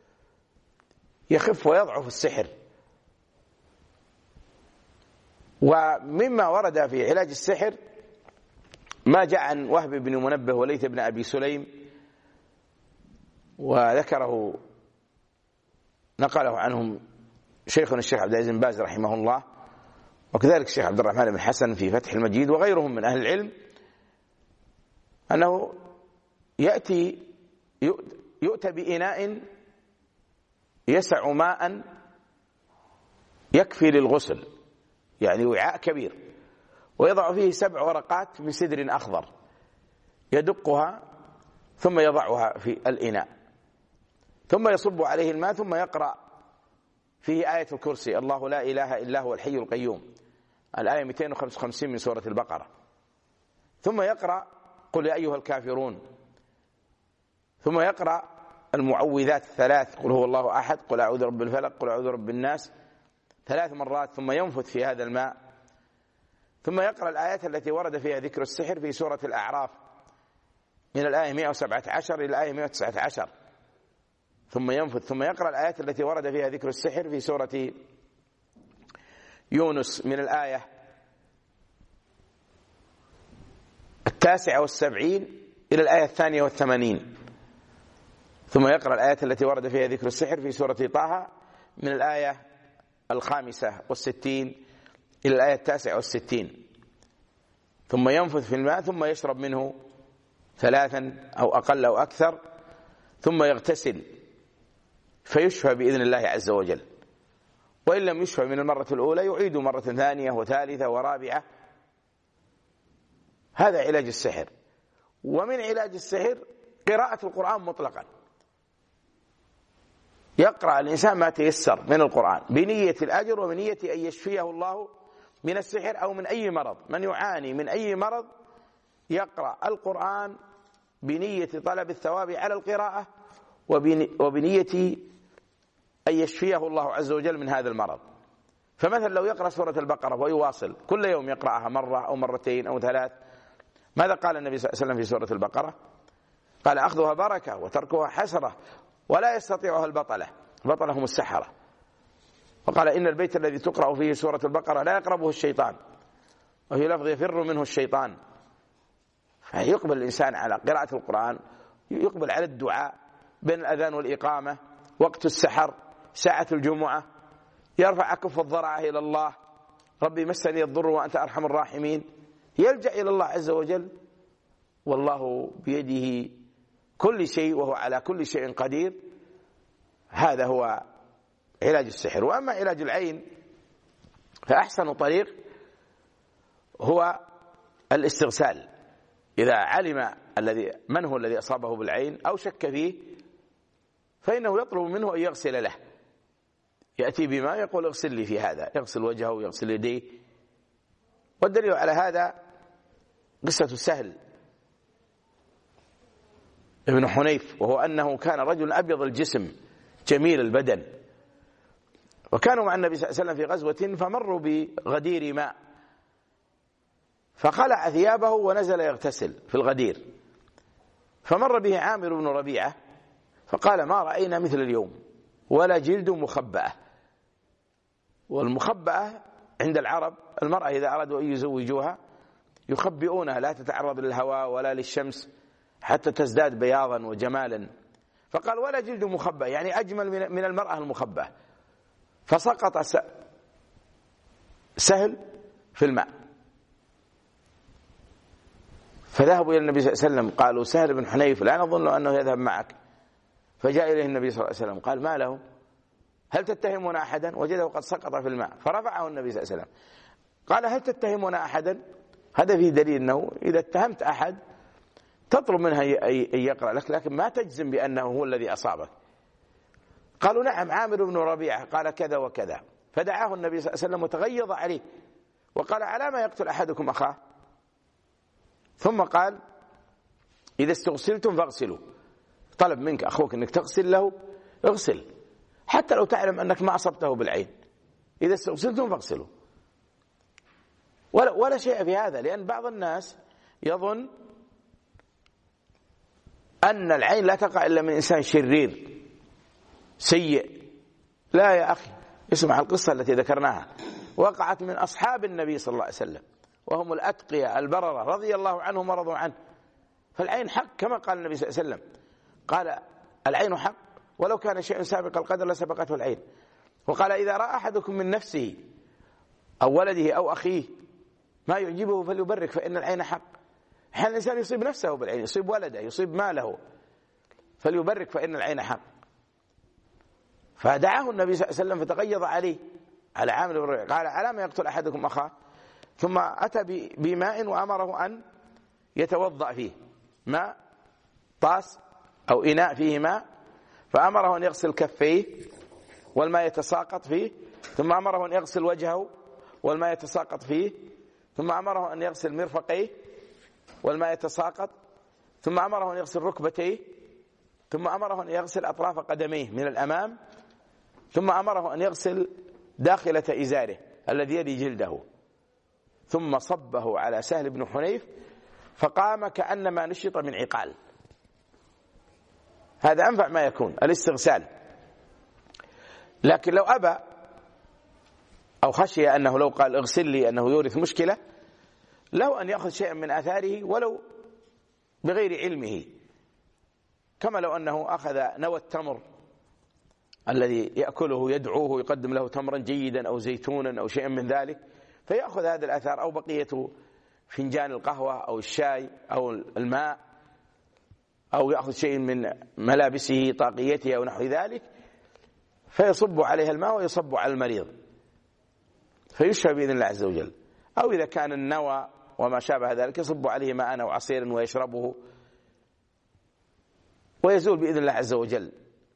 S1: يخف ويضعف السحر. ومما ورد في علاج السحر ما جاء عن وهب بن منبه وليث بن أبي سليم، وذكره نقله عنهم شيخنا الشيخ عبد العزيز بن باز رحمه الله، وكذلك الشيخ عبد الرحمن بن حسن في فتح المجيد وغيرهم من أهل العلم، أنه يؤتى بإناء يسع ماء يكفي للغسل، يعني وعاء كبير، ويضع فيه 7 ورقات من سدر أخضر، يدقها ثم يضعها في الإناء، ثم يصب عليه الماء، ثم يقرأ فيه آية الكرسي، الله لا إله إلا هو الحي القيوم، الآية 255 من سورة البقرة، ثم يقرأ قل يا أيها الكافرون، ثم يقرأ المعوذات 3، قل هو الله أحد، قل أعوذ برب الفلق، قل أعوذ برب الناس 3 مرات، ثم ينفث في هذا الماء، ثم يقرأ الآيات التي ورد فيها ذكر السحر في سورة الأعراف من الآية 117 إلى الآية 119، ثم ينفث، ثم يقرأ الآيات التي ورد فيها ذكر السحر في سورة يونس من الآية 79 إلى الآية 82، ثم يقرأ الآيات التي ورد فيها ذكر السحر في سورة طه من الآية 65 إلى الآية 69، ثم ينفث في الماء، ثم يشرب منه 3 أو أقل أو أكثر، ثم يغتسل فيشفى بإذن الله عز وجل، وإن لم يشفى من المرة الأولى يعيد مرة ثانية وثالثة ورابعة. هذا علاج السحر. ومن علاج السحر قراءة القرآن مطلقا، يقرأ الإنسان ما تيسر من القرآن بنية الأجر وبنية أن يشفيه الله من السحر أو من أي مرض. من يعاني من أي مرض يقرأ القرآن بنية طلب الثواب على القراءة وبنية أن يشفيه الله عز وجل من هذا المرض. فمثلا لو يقرأ سورة البقرة ويواصل كل يوم يقرأها مرة أو مرتين أو 3، ماذا قال النبي صلى الله عليه وسلم في سورة البقرة؟ قال أخذها بركة وتركها حسرة ولا يستطيعها البطلة هم السحرة. وقال إن البيت الذي تقرأ فيه سورة البقرة لا يقربه الشيطان، وفي لفظ يفر منه الشيطان. فيقبل الإنسان على قراءة القرآن، يقبل على الدعاء بين الأذان والإقامة، وقت السحر، ساعة الجمعة، يرفع كف الضرعة إلى الله، ربي مسني الضر وأنت أرحم الراحمين، يلجأ إلى الله عز وجل، والله بيده كل شيء وهو على كل شيء قدير. هذا هو علاج السحر. وأما علاج العين فأحسن طريق هو الاستغسال. إذا علم من هو الذي أصابه بالعين أو شك فيه فإنه يطلب منه أن يغسل له، يأتي بماء يقول اغسل لي في هذا، يغسل وجهه ويغسل يديه. والدليل على هذا قصة سهل ابن حنيف، وهو أنه كان رجل أبيض الجسم جميل البدن، وكانوا مع النبي صلى الله عليه وسلم في غزوة فمروا بغدير ماء، فخلع ثيابه ونزل يغتسل في الغدير، فمر به عامر بن ربيعة فقال ما رأينا مثل اليوم ولا جلد مخبأة. والمخبأة عند العرب المرأة إذا أرادوا أن يزوجوها يخبئونها، لا تتعرض للهواء ولا للشمس حتى تزداد بياضا وجمالا. فقال ولا جلد مخبأ، يعني أجمل من المرأة المخبأة. فسقط سهل في الماء، فذهبوا إلى النبي صلى الله عليه وسلم قالوا سهل بن حنيف لا نظن أنه يذهب معك. فجاء إليه النبي صلى الله عليه وسلم قال ما له، هل تتهمون أحدا؟ وجده قد سقط في الماء، فرفعه النبي صلى الله عليه وسلم قال هل تتهمون أحدا؟ هذا فيه دليل أنه إذا اتهمت أحد تطلب منها أن يقرأ لك، لكن ما تجزم بأنه هو الذي أصابك. قالوا نعم عامر بن ربيعة قال كذا وكذا. فدعاه النبي صلى الله عليه وسلم وتغيظ عليه وقال على ما يقتل أحدكم أخاه؟ ثم قال إذا استغسلتم فاغسلوا، طلب منك أخوك أنك تغسل له، اغسل حتى لو تعلم أنك ما أصبته بالعين، إذا استغسلتم فاغسلوا. ولا شيء في هذا، لأن بعض الناس يظن أن العين لا تقع إلا من إنسان شرير سيء. لا يا أخي، اسمع القصة التي ذكرناها، وقعت من أصحاب النبي صلى الله عليه وسلم وهم الأتقياء البررة رضي الله عنهم ورضوا عنه. فالعين حق كما قال النبي صلى الله عليه وسلم، قال العين حق ولو كان شيء سابق القدر لسبقته العين. وقال إذا رأى أحدكم من نفسه أو ولده أو أخيه ما يعجبه فليبرك فإن العين حق. أحيانا الإنسان يصيب نفسه بالعين، يصيب ولده، يصيب ماله، فليبرك فإن العين حق. فدعاه النبي صلى الله عليه وسلم فتغيظ عليه على عامر بن ربيعة قال على ما يقتل أحدكم أخاه؟ ثم أتى بماء وأمره أن يتوضأ فيه، ماء طاس أو إناء فيه ماء، فأمره أن يغسل كفيه والماء يتساقط فيه، ثم أمره أن يغسل وجهه والماء يتساقط فيه، ثم أمره أن يغسل مرفقيه والماء يتساقط، ثم أمره أن يغسل ركبتيه، ثم أمره أن يغسل أطراف قدميه من الأمام، ثم أمره أن يغسل داخلة إزاره الذي يلي جلده، ثم صبه على سهل بن حنيف فقام كأنما نشط من عقال. هذا أنفع ما يكون الاستغسال. لكن لو أبى أو خشي أنه لو قال اغسل لي أنه يورث مشكلة، له أن يأخذ شيئا من آثاره ولو بغير علمه، كما لو أنه أخذ نوى التمر الذي يأكله يدعوه يقدم له تمرا جيدا أو زيتونا أو شيئا من ذلك، فيأخذ هذا الآثار أو بقية فنجان القهوة أو الشاي أو الماء، أو يأخذ شيء من ملابسه طاقيته أو نحو ذلك، فيصب عليها الماء ويصب على المريض فيشفى بإذن الله عز وجل. أو إذا كان النوى وما شابه ذلك يصب عليه ماء أو عصير ويشربه ويزول بإذن الله عز وجل.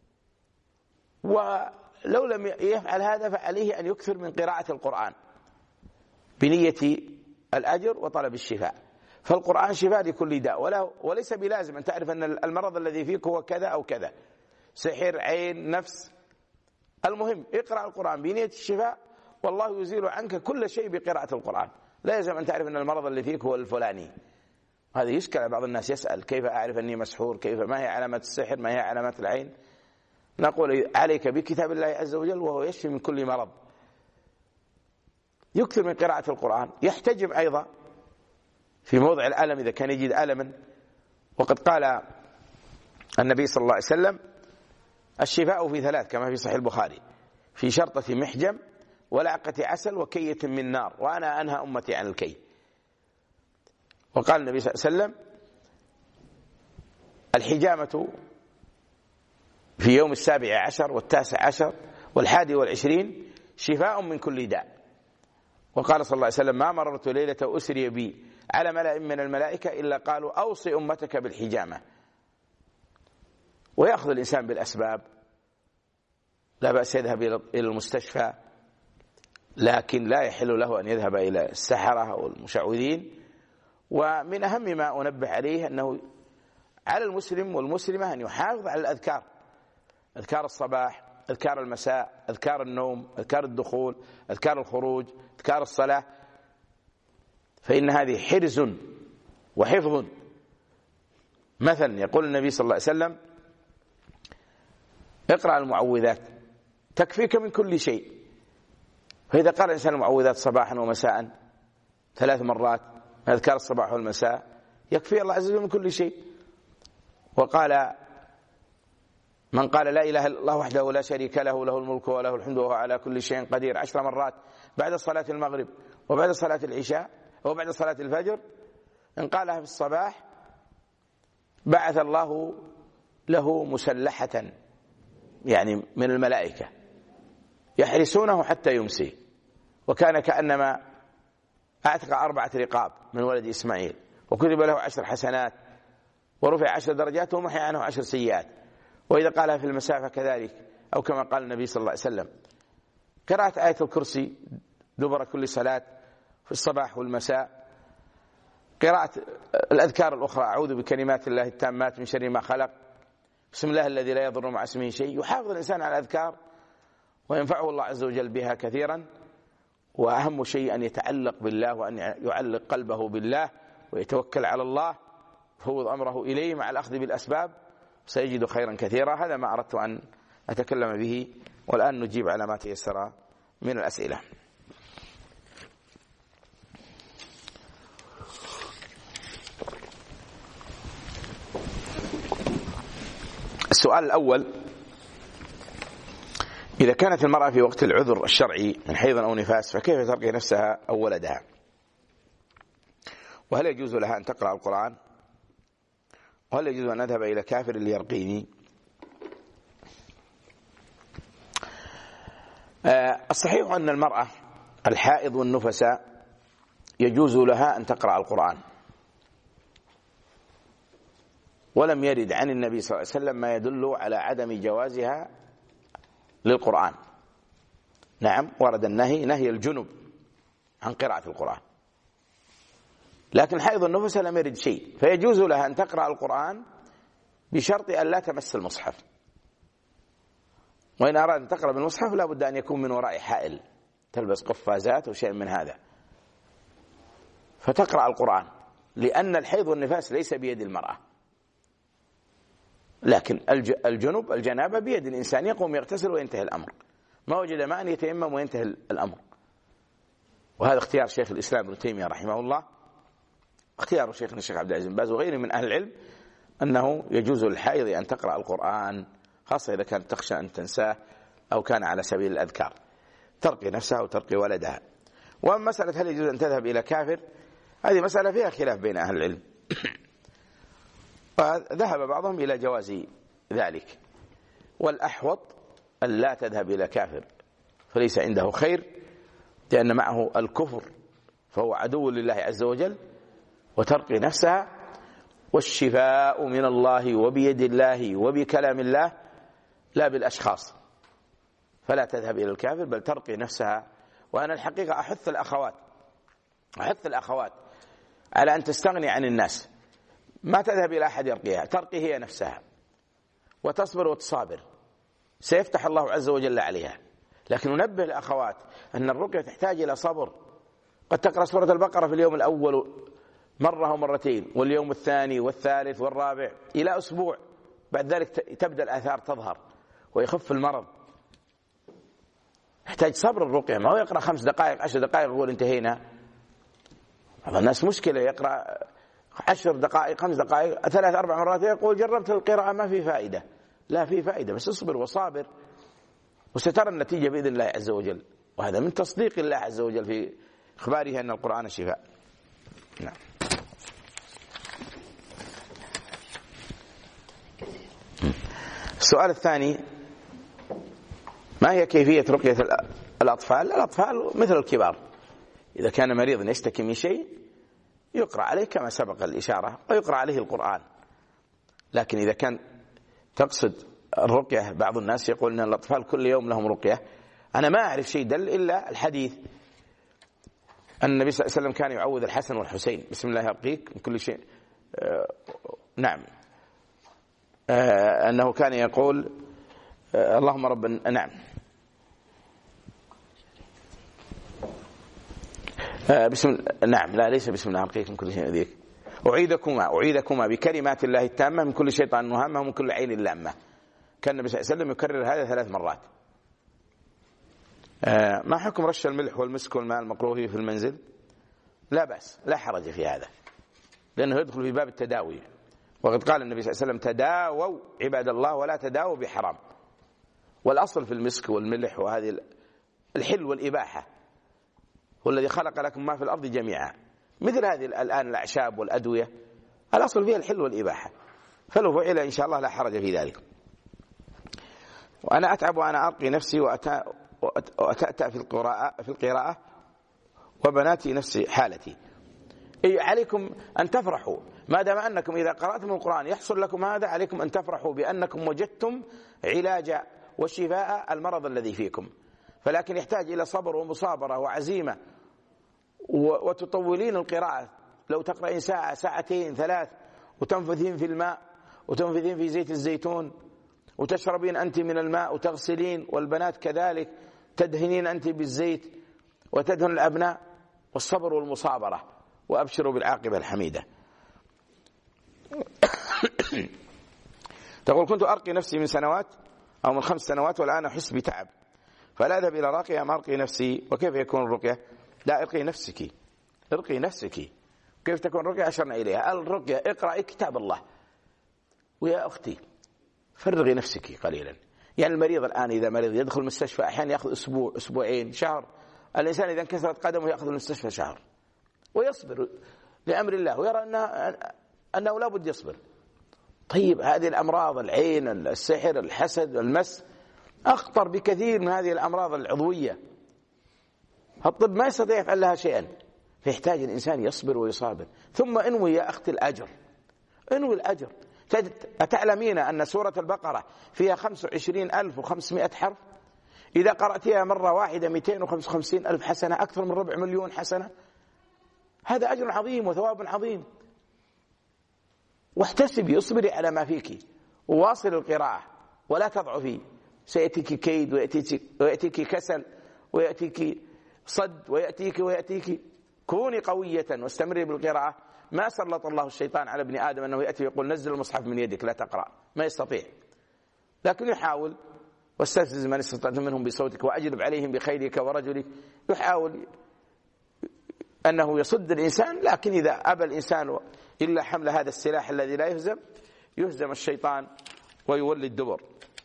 S1: ولو لم يفعل هذا فعليه أن يكثر من قراءة القرآن بنية الأجر وطلب الشفاء، فالقرآن شفاء لكل داء، وليس بلازم أن تعرف أن المرض الذي فيك هو كذا أو كذا، سحر، عين، نفس، المهم اقرأ القرآن بنية الشفاء والله يزيل عنك كل شيء بقراءة القرآن. لا يلزم أن تعرف أن المرض اللي فيك هو الفلاني. هذا يشكل بعض الناس، يسأل كيف أعرف أني مسحور، كيف، ما هي علامات السحر، ما هي علامات العين؟ نقول عليك بكتاب الله عز وجل وهو يشفي من كل مرض. يكثر من قراءة القرآن. يحتجم أيضا في موضع الألم إذا كان يجد ألما، وقد قال النبي صلى الله عليه وسلم الشفاء في ثلاث كما في صحيح البخاري: في شرطة محجم ولعقة عسل وكية من نار، وأنا أنهى أمتي عن الكي. وقال النبي صلى الله عليه وسلم الحجامة في يوم 17 و19 و21 شفاء من كل داء. وقال صلى الله عليه وسلم ما مررت ليلة أسري بي على ملأ من الملائكة إلا قالوا أوصي أمتك بالحجامة. ويأخذ الإنسان بالأسباب، لا بأس يذهب إلى المستشفى، لكن لا يحل له أن يذهب إلى السحرة أو المشعوذين. ومن أهم ما أنبه عليه أنه على المسلم والمسلمة أن يحافظ على الأذكار، أذكار الصباح، أذكار المساء، أذكار النوم، أذكار الدخول، أذكار الخروج، أذكار الصلاة، فإن هذه حرز وحفظ. مثلا يقول النبي صلى الله عليه وسلم اقرأ المعوذات تكفيك من كل شيء. فإذا قال الإنسان المعوذات صباحا ومساء 3 مرات، أذكار الصباح والمساء، يكفي الله عز وجل من كل شيء. وقال من قال لا إله إلا الله وحده لا شريك له له الملك وله الحمد وهو على كل شيء قدير 10 مرات بعد صلاة المغرب وبعد صلاة العشاء وبعد صلاة الفجر، إن قالها في الصباح بعث الله له مسلحة يعني من الملائكة يحرسونه حتى يمسي، وكان كأنما أعتق 4 رقاب من ولد إسماعيل، وكتب له 10 حسنات ورفع 10 درجات ومحي عنه 10 سيئات. وإذا قالها في المساء فكذلك، أو كما قال النبي صلى الله عليه وسلم قراءة آية الكرسي دبر كل صلاة في الصباح والمساء، قراءة الأذكار الأخرى أعوذ بكلمات الله التامات من شر ما خلق، بسم الله الذي لا يضر مع اسمه شيء. يحافظ الإنسان على الأذكار وينفعه الله عز وجل بها كثيرا. وأهم شيء أن يتعلق بالله وأن يعلق قلبه بالله ويتوكل على الله، فوض أمره إليه مع الأخذ بالأسباب، سيجد خيرا كثيرا. هذا ما أردت أن أتكلم به، والآن نجيب على ما تيسر من الأسئلة. السؤال الأول: إذا كانت المرأة في وقت العذر الشرعي من حيض أو نفاس فكيف ترقي نفسها أو ولدها؟ وهل يجوز لها أن تقرأ القرآن؟ وهل يجوز أن أذهب إلى كافر ليرقيني؟ الصحيح أن المرأة الحائض والنفساء يجوز لها أن تقرأ القرآن، ولم يرد عن النبي صلى الله عليه وسلم ما يدل على عدم جوازها للقرآن. نعم ورد نهي الجنب عن قراءة القرآن، لكن حيض النفس لم يرد شيء، فيجوز لها أن تقرأ القرآن بشرط أن لا تمس المصحف، وإن أراد أن تقرأ بالمصحف لا بد أن يكون من وراء حائل، تلبس قفازات وشيء من هذا فتقرأ القرآن، لأن الحيض والنفاس ليس بيد المرأة، لكن الجنابة بيد الإنسان، يقوم يغتسل وينتهي الأمر، ما وجد ماء يتيمم وينتهي الأمر. وهذا اختيار شيخ الإسلام ابن تيمية رحمه الله، اختيار شيخنا الشيخ عبد العزيز بن باز وغيره من أهل العلم، أنه يجوز للحائض أن تقرأ القرآن، خاصة إذا كانت تخشى أن تنساه أو كان على سبيل الأذكار، ترقي نفسها وترقي ولدها. وأما مسألة هل يجوز أن تذهب إلى كافر، هذه مسألة فيها خلاف بين أهل العلم، وذهب بعضهم إلى جواز ذلك، والأحوط أن لا تذهب إلى كافر، فليس عنده خير، لأن معه الكفر فهو عدو لله عز وجل، وترقي نفسها، والشفاء من الله وبيد الله وبكلام الله لا بالأشخاص، فلا تذهب إلى الكافر بل ترقي نفسها. وأنا الحقيقة أحث الأخوات على أن تستغني عن الناس، ما تذهب إلى أحد يرقيها، ترقي هي نفسها وتصبر وتصابر، سيفتح الله عز وجل عليها. لكن ننبه الأخوات أن الرقية تحتاج إلى صبر، قد تقرأ سورة البقرة في اليوم الأول مرة ومرتين، واليوم الثاني والثالث والرابع إلى أسبوع، بعد ذلك تبدأ الآثار تظهر ويخف المرض. يحتاج صبر الرقية، ما هو يقرأ 5 دقائق 10 دقائق يقول انتهينا. بعض الناس مشكلة يقرأ 10 دقائق 5 دقائق 3 4 مرات يقول جربت القراءة ما في فائدة. لا، في فائدة، بس اصبر وصابر وسترى النتيجة بإذن الله عز وجل. وهذا من تصديق الله عز وجل في إخباره أن القرآن شفاء. نعم. السؤال الثاني: ما هي كيفية رقية الأطفال؟ الأطفال مثل الكبار، إذا كان مريض يشتكي من شيء يقرأ عليه كما سبق الإشارة، ويقرأ عليه القرآن. لكن إذا كان تقصد الرقية، بعض الناس يقول أن الأطفال كل يوم لهم رقية، أنا ما أعرف شيء دل إلا الحديث أن النبي صلى الله عليه وسلم كان يعوذ الحسن والحسين: بسم الله يرقيك من كل شيء. نعم، أنه كان يقول اللهم رب. نعم، نعم، لا، ليس بسم الله يرقيك من كل شيء يؤذيك، أعيذكما بكلمات الله التامة من كل شيطان وهامة ومن كل عين لامة. كان النبي صلى الله عليه وسلم يكرر هذا 3 مرات. ما حكم رش الملح والمسك والماء المكروه في المنزل؟ لا بأس، لا حرج في هذا، لأنه يدخل في باب التداوي، وقد قال النبي صلى الله عليه وسلم: تداووا عباد الله ولا تداووا بحرام. والأصل في المسك والملح وهذه الحل والإباحة، والذي خلق لكم ما في الأرض جميعا. مثل هذه الآن الأعشاب والأدوية الأصل فيها الحل والإباحة، فلو فعل إن شاء الله لا حرج في ذلك. وأنا أتعب وأنا أرقي نفسي وأتأتأ في القراءة وبناتي نفس حالتي. عليكم أن تفرحوا، ما دام أنكم إذا قرأتم القرآن يحصل لكم هذا، عليكم أن تفرحوا بأنكم وجدتم علاج وشفاء المرض الذي فيكم. فلكن يحتاج إلى صبر ومصابرة وعزيمة، وتطولين القراءة، لو تقرأين ساعة 2 3 وتنفذين في الماء وتنفذين في زيت الزيتون وتشربين أنت من الماء وتغسلين، والبنات كذلك تدهنين أنت بالزيت وتدهن الأبناء، والصبر والمصابرة، وأبشروا بالعاقبة الحميدة. تقول: كنت أرقي نفسي من سنوات أو من 5 سنوات والآن أحس بتعب، فلا أذهب إلى راقية أم أرقي نفسي؟ وكيف يكون الرقية؟ لا، ارقي نفسك، ارقي نفسك. كيف تكون الرقية؟ أشرنا إليها. الرقية اقرأي كتاب الله. ويا أختي فرغي نفسك قليلا. يعني المريض الآن إذا مريض يدخل المستشفى أحيانا يأخذ أسبوع، أسبوعين، شهر. الإنسان إذا انكسرت قدمه يأخذ المستشفى شهر، ويصبر لأمر الله، ويرى أنه لا بد يصبر. طيب، هذه الأمراض، العين، السحر، الحسد، المس، أخطر بكثير من هذه الأمراض العضوية. الطب ما يستطيع يفعل لها شيئا، فيحتاج الإنسان يصبر ويصابر. ثم انوي يا أختي الأجر، انوي الأجر. أتعلمين أن سورة البقرة فيها 25,500 حرف؟ إذا قرأتها مرة واحدة 255,000 حسنة، أكثر من 250,000 حسنة. هذا أجر عظيم وثواب عظيم. واحتسبي، اصبري على ما فيك، وواصل القراءة ولا تضعفي. سيأتيك كيد ويأتيك كسل ويأتيك صد ويأتيك. كوني قوية واستمري بالقراءة. ما سلط الله الشيطان على ابن آدم أنه يأتي ويقول نزل المصحف من يدك لا تقرأ، ما يستطيع، لكن يحاول. واستفزز من استطعت منهم بصوتك وأجلب عليهم بخيلك ورجلك. يحاول أنه يصد الإنسان، لكن إذا أبى الإنسان إلا حمل هذا السلاح الذي لا يهزم الشيطان ويولي الدبر.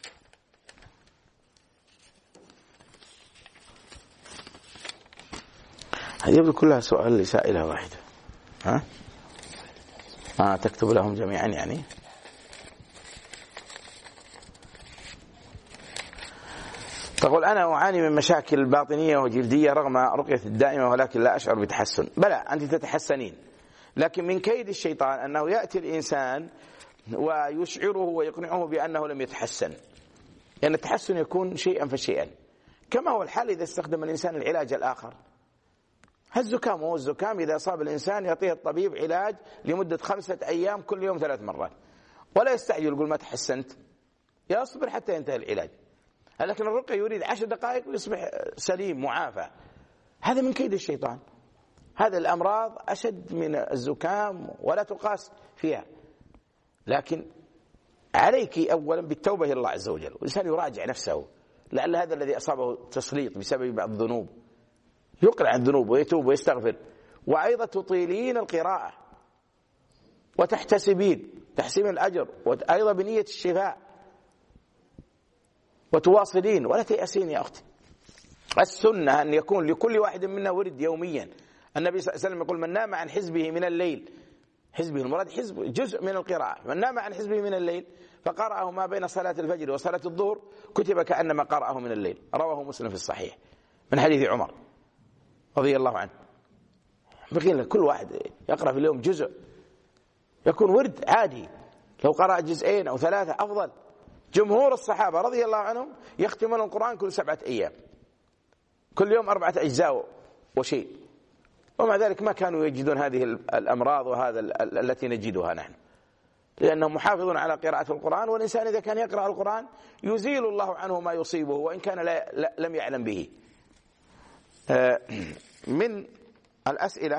S1: هذه كلها سؤال لسائلة واحدة. تكتب لهم جميعا يعني. تقول أنا أعاني من مشاكل باطنية وجلدية رغم رقية الدائمة، ولكن لا أشعر بتحسن. بلى، أنت تتحسنين، لكن من كيد الشيطان أنه يأتي الإنسان ويشعره ويقنعه بأنه لم يتحسن، لأن التحسن يكون شيئا فشيئا، كما هو الحال إذا استخدم الإنسان العلاج الآخر. الزكام هو الزكام، إذا أصاب الإنسان يعطيه الطبيب علاج لمدة 5 أيام كل يوم 3 مرات، ولا يستعجل يقول ما تحسنت، يصبر حتى ينتهي العلاج. لكن الرقية يريد 10 دقائق ويصبح سليم معافى. هذا من كيد الشيطان. هذه الأمراض أشد من الزكام ولا تقاس فيها. لكن عليك أولا بالتوبة إلى الله عز وجل، والإنسان يراجع نفسه، لعل هذا الذي أصابه تسليط بسبب بعض الذنوب، يقلع عن الذنوب ويتوب ويستغفر. وأيضا تطيلين القراءة وتحتسبين تحسين الأجر، وأيضا بنية الشفاء، وتواصلين ولا تيأسين يا أختي. السنة أن يكون لكل واحد منا ورد يوميا. النبي صلى الله عليه وسلم يقول من نام عن حزبه من الليل، حزبه المراد حزب جزء من القراءة، من نام عن حزبه من الليل فقرأه ما بين صلاة الفجر وصلاة الظهر كتب كأنما قرأه من الليل. رواه مسلم في الصحيح من حديث عمر رضي الله عنه. بقي كل واحد يقرأ في اليوم جزء، يكون ورد عادي. لو قرأ 2 أو 3 أفضل. جمهور الصحابة رضي الله عنهم يختمون القرآن كل 7 أيام، كل يوم 4 أجزاء وشيء، ومع ذلك ما كانوا يجدون هذه الأمراض وهذا التي نجدها نحن، لأنهم محافظون على قراءة القرآن. والإنسان إذا كان يقرأ القرآن يزيل الله عنه ما يصيبه وإن كان لم يعلم به. من الأسئلة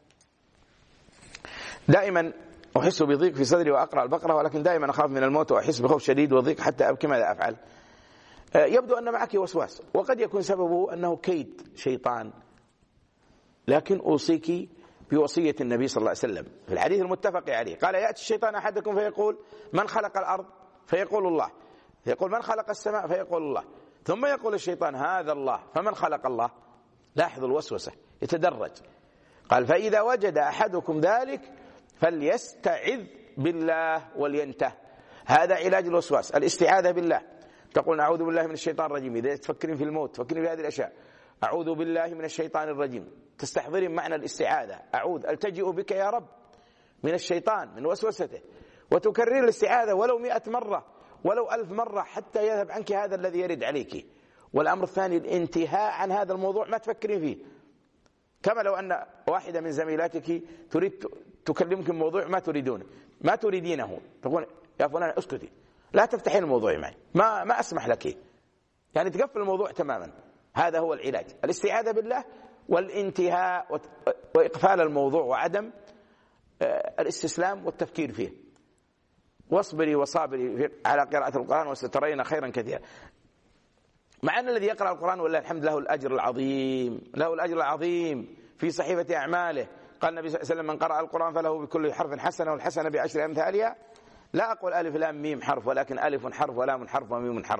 S1: دائما أحس بضيق في صدري وأقرأ البقرة، ولكن دائما أخاف من الموت وأحس بخوف شديد وضيق حتى أبكي، ماذا أفعل؟ يبدو أن معك وسواس، وقد يكون سببه أنه كيد شيطان، لكن أوصيك بوصية النبي صلى الله عليه وسلم في الحديث المتفق عليه. قال يأتي الشيطان أحدكم فيقول من خلق الأرض؟ فيقول الله. فيقول من خلق السماء؟ فيقول الله. ثم يقول الشيطان هذا الله، فمن خلق الله؟ لاحظوا الوسوسة، يتدرج. قال فإذا وجد أحدكم ذلك فليستعذ بالله ولينته. هذا علاج الوسواس، الاستعاذة بالله. تقول أعوذ بالله من الشيطان الرجيم. إذا تفكرين في الموت، تفكرين في هذه الأشياء، أعوذ بالله من الشيطان الرجيم، تستحضرين معنى الاستعاذة، أعوذ ألتجئ بك يا رب من الشيطان من وسوسته، وتكرر الاستعاذة ولو 100 مرة ولو 1000 مرة حتى يذهب عنك هذا الذي يرد عليك. والأمر الثاني الانتهاء عن هذا الموضوع، ما تفكرين فيه. كما لو أن واحدة من زميلاتك تريد تكلمك موضوع ما تريدينه، تقول يا فلان اسكتي، لا تفتحين الموضوع معي، ما أسمح لك، يعني تقفل الموضوع تماما. هذا هو العلاج، الاستعاذة بالله والانتهاء وإقفال الموضوع وعدم الاستسلام والتفكير فيه. واصبري وصابري على قراءة القرآن وسترين خيرا كثيرا. مع أن الذي يقرأ القرآن والله الحمد له الأجر العظيم، له الأجر العظيم في صحيفة أعماله. قال النبي صلى الله عليه وسلم من قرأ القرآن فله بكل حرف حسنة، والحسنة ب10 أمثالها. لا أقول ألف لام ميم حرف، ولكن ألف حرف ولام حرف وميم حرف.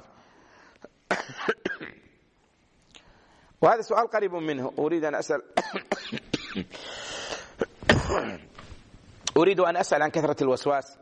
S1: وهذا سؤال قريب منه. أريد أن أسأل عن كثرة الوسواس.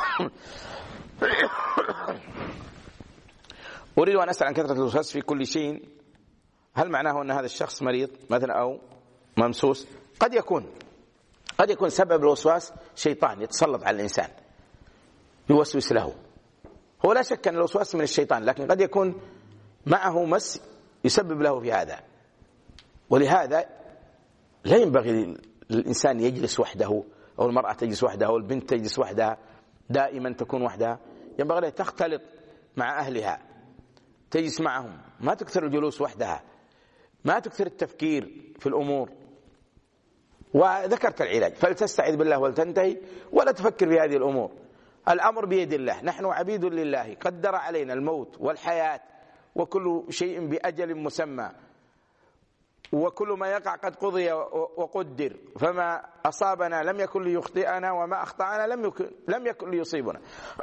S1: أريد أن أسأل عن كثرة الوسواس في كل شيء. هل معناه أن هذا الشخص مريض مثلا أو ممسوس؟ قد يكون سبب الوسواس شيطان يتسلط على الإنسان، يوسوس له. هو لا شك أن الوسواس من الشيطان، لكن قد يكون معه مس يسبب له في هذا. ولهذا لا ينبغي للإنسان يجلس وحده، أو المرأة تجلس وحدها، أو البنت تجلس وحدها، دائما تكون وحدها. ينبغي لها تختلط مع أهلها، تجلس معهم، ما تكثر الجلوس وحدها، ما تكثر التفكير في الأمور. وذكرت العلاج، فلتستعذ بالله ولتنتهي ولا تفكر في هذه الأمور. الأمر بيد الله، نحن عبيد لله، قدر علينا الموت والحياة وكل شيء بأجل مسمى، وكل ما يقع قد قضي وقدر، فما أصابنا لم يكن ليخطئنا وما أخطأنا لم يكن ليصيبنا.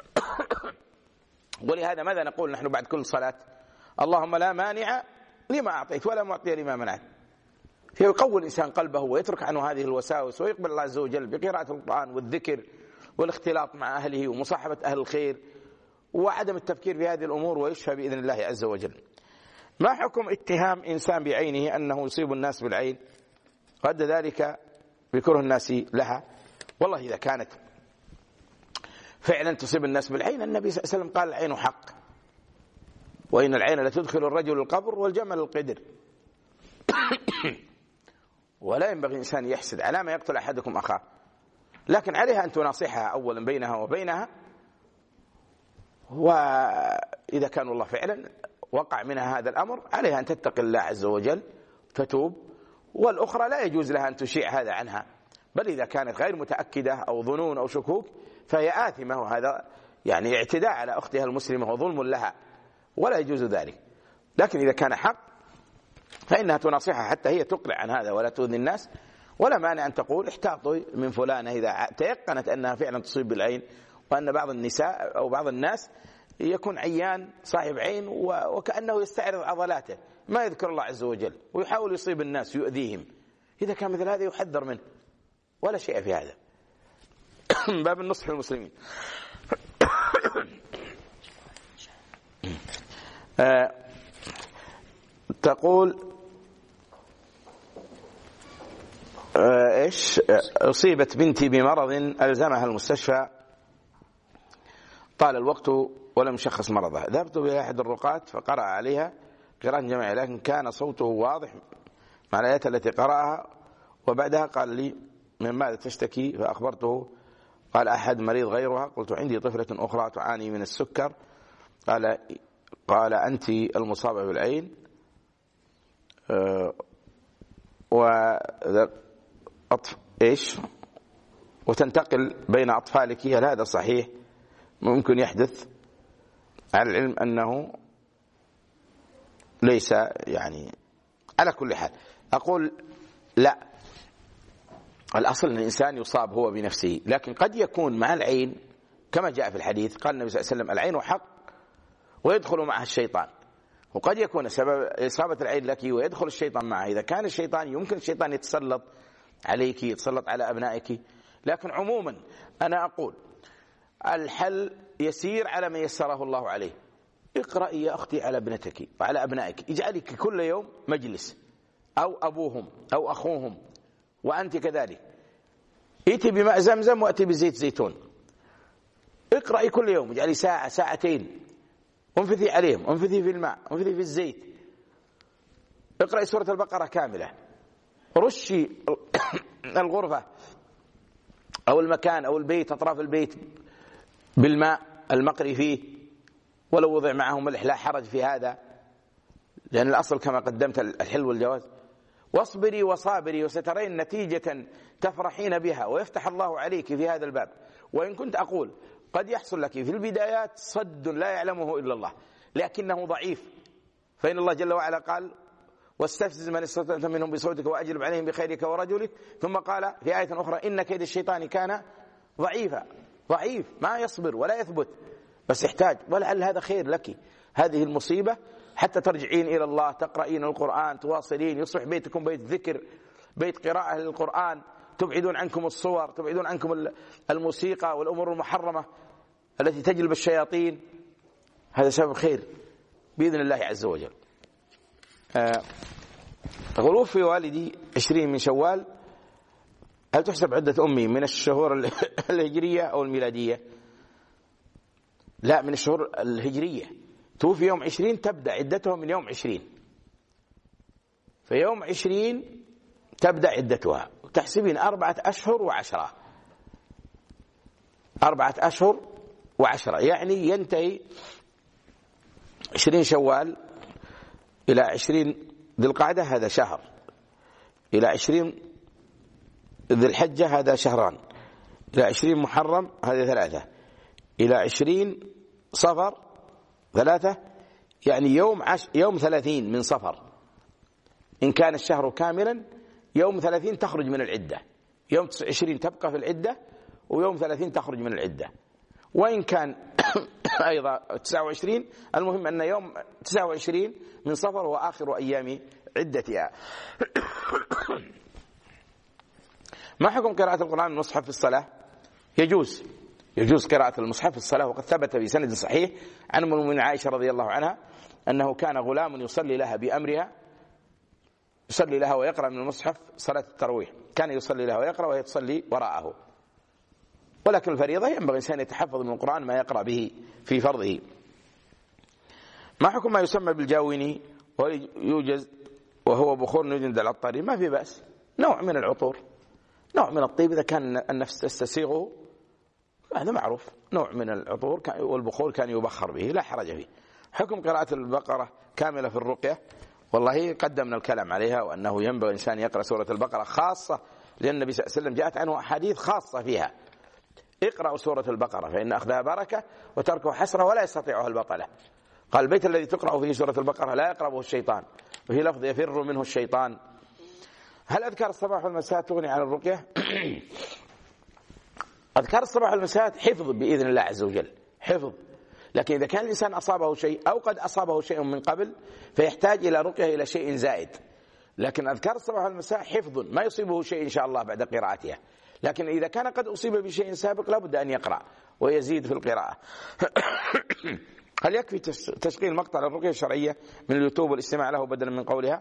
S1: ولهذا ماذا نقول نحن بعد كل صلاة؟ اللهم لا مانع لما أعطيت ولا معطي لما منعت. فيقوي الإنسان قلبه ويترك عنه هذه الوساوس، ويقبل الله عز وجل بقراءة القرآن والذكر والاختلاط مع أهله ومصاحبة أهل الخير وعدم التفكير في هذه الأمور، ويشفى بإذن الله عز وجل. ما حكم اتهام إنسان بعينه أنه يصيب الناس بالعين وأدى ذلك بكره الناس لها؟ والله إذا كانت فعلا تصيب الناس بالعين، النبي صلى الله عليه وسلم قال العين حق، وإن العين لتدخل الرجل القبر والجمل القدر. ولا ينبغي الإنسان يحسد على ما يقتل أحدكم أخاه، لكن عليها أن تناصحها أولا بينها وبينها، وإذا كان الله فعلا وقع منها هذا الأمر عليها أن تتقي الله عز وجل فتوب. والأخرى لا يجوز لها أن تشيع هذا عنها، بل إذا كانت غير متأكدة أو ظنون أو شكوك فهي آثمة، وهذا يعني اعتداء على أختها المسلمة وظلم لها، ولا يجوز ذلك. لكن إذا كان حق فإنها تناصحها حتى هي تقلع عن هذا ولا تؤذي الناس. ولا مانع أن تقول احتاطوا من فلانة إذا تيقنت أنها فعلا تصيب بالعين، وأن بعض النساء أو بعض الناس يكون عيان صاحب عين وكأنه يستعرض عضلاته، ما يذكر الله عز وجل ويحاول يصيب الناس يؤذيهم. إذا كان مثل هذا يحذر منه، ولا شيء في هذا. باب النصح للمسلمين. تقول إيش؟ أصيبت بنتي بمرض ألزمها المستشفى طال الوقت ولم يشخص مرضها. ذهبت إلى أحد الرقاة فقرأ عليها قراءة جماعية، لكن كان صوته واضح مع الآيات التي قرأها. وبعدها قال لي من ماذا تشتكي؟ فأخبرته، قال أحد مريض غيرها. قلت عندي طفلة أخرى تعاني من السكر. قال أنت المصابة بالعين إيش وتنتقل بين أطفالك، هل هذا صحيح؟ ممكن يحدث، على العلم أنه ليس يعني. على كل حال أقول لا، الأصل أن الإنسان يصاب هو بنفسه، لكن قد يكون مع العين كما جاء في الحديث، قال النبي صلى الله عليه وسلم العين حق ويدخل معها الشيطان. وقد يكون سبب إصابة العين لك ويدخل الشيطان معها. إذا كان الشيطان يمكن الشيطان يتسلط عليك، يتسلط على أبنائك. لكن عموما أنا أقول الحل يسير على من يسره الله عليه. اقرأي يا أختي على ابنتك وعلى أبنائك، اجعلك كل يوم مجلس، أو أبوهم أو أخوهم، وأنت كذلك. ائتي بماء زمزم وأتي بزيت زيتون. اقرأي كل يوم، اجعلي ساعة ساعتين، انفثي عليهم، انفثي في الماء، انفثي في الزيت. اقرأي سورة البقرة كاملة. رشي الغرفة أو المكان أو البيت، أطراف البيت، بالماء المقري فيه، ولو وضع معه ملح لا حرج في هذا، لأن الأصل كما قدمت الحل والجواز. واصبري وصابري وسترين نتيجة تفرحين بها ويفتح الله عليك في هذا الباب. وإن كنت أقول قد يحصل لك في البدايات صد لا يعلمه إلا الله، لكنه ضعيف، فإن الله جل وعلا قال واستفزز من استطعت منهم بصوتك وأجلب عليهم بخيرك ورجلك. ثم قال في آية أخرى إن كيد الشيطان كان ضعيفا. ضعيف ما يصبر ولا يثبت، بس يحتاج. ولعل هذا خير لك، هذه المصيبة، حتى ترجعين إلى الله، تقرأين القرآن، تواصلين، يصبح بيتكم بيت ذكر، بيت قراءة للقرآن، تبعدون عنكم الصور، تبعدون عنكم الموسيقى والأمور المحرمة التي تجلب الشياطين. هذا سبب خير بإذن الله عز وجل. تقول في والدي 20 من شوال، هل تحسب عدة أمي من الشهور الهجرية أو الميلادية؟ لا، من الشهور الهجرية. توفي يوم 20 تبدأ عدتها من يوم 20. في يوم 20 تبدأ عدتها، وتحسبين 4 أشهر و10. 4 أشهر و10 يعني ينتهي 20 شوال إلى 20 ذي القعدة، هذا شهر. إلى 20 ذي الحجة هذا شهران. إلى 20 محرم هذا 3. إلى 20 صفر 3، يعني يوم 30 من صفر إن كان الشهر كاملا. يوم 30 تخرج من العدة، يوم 20 تبقى في العدة، ويوم 30 تخرج من العدة. وإن كان أيضا 29، المهم أن يوم 29 من صفر هو آخر أيام عدتها. ما حكم قراءة القرآن من المصحف في الصلاة؟ يجوز قراءة المصحف في الصلاة، وقد ثبت بسند صحيح عن أم المؤمنين عائشة رضي الله عنها أنه كان غلام يصلي لها بأمرها، يصلي لها ويقرأ من المصحف صلاة التراويح، كان يصلي لها ويقرأ وهي تصلي وراءه. ولكن الفريضة ينبغي الإنسان يتحفظ من القرآن ما يقرأ به في فرضه. ما حكم ما يسمى بالجاويني ويوجد وهو بخور يوجد على الطريق؟ ما في بأس، نوع من العطور، نوع من الطيب، إذا كان النفس تستسيغه هذا معروف، نوع من العطور، والبخور كان يبخر به، لا حرج فيه. حكم قراءة البقرة كاملة في الرقية؟ والله قدمنا الكلام عليها، وأنه ينبغي الإنسان يقرأ سورة البقرة خاصة، لأن النبي صلى الله عليه وسلم جاءت عنه أحاديث خاصة فيها. اقرأوا سورة البقرة فإن أخذها بركة وتركه حسرة ولا يستطيعها البطلة. قال البيت الذي تقرأ فيه سورة البقرة لا يقربه الشيطان، وفي لفظ يفر منه الشيطان. هل أذكار الصباح والمساء تغني عن الرقية؟ أذكار الصباح والمساء حفظ بإذن الله عز وجل، حفظ. لكن إذا كان الإنسان أصابه شيء أو قد أصابه شيء من قبل فيحتاج إلى رقية إلى شيء زائد. لكن أذكار الصباح والمساء حفظ، ما يصيبه شيء إن شاء الله بعد قراءتها. لكن إذا كان قد أصيب بشيء سابق لابد أن يقرأ ويزيد في القراءة. هل يكفي تشغيل مقطع الرقية الشرعية من اليوتيوب والاستماع له بدلا من قولها؟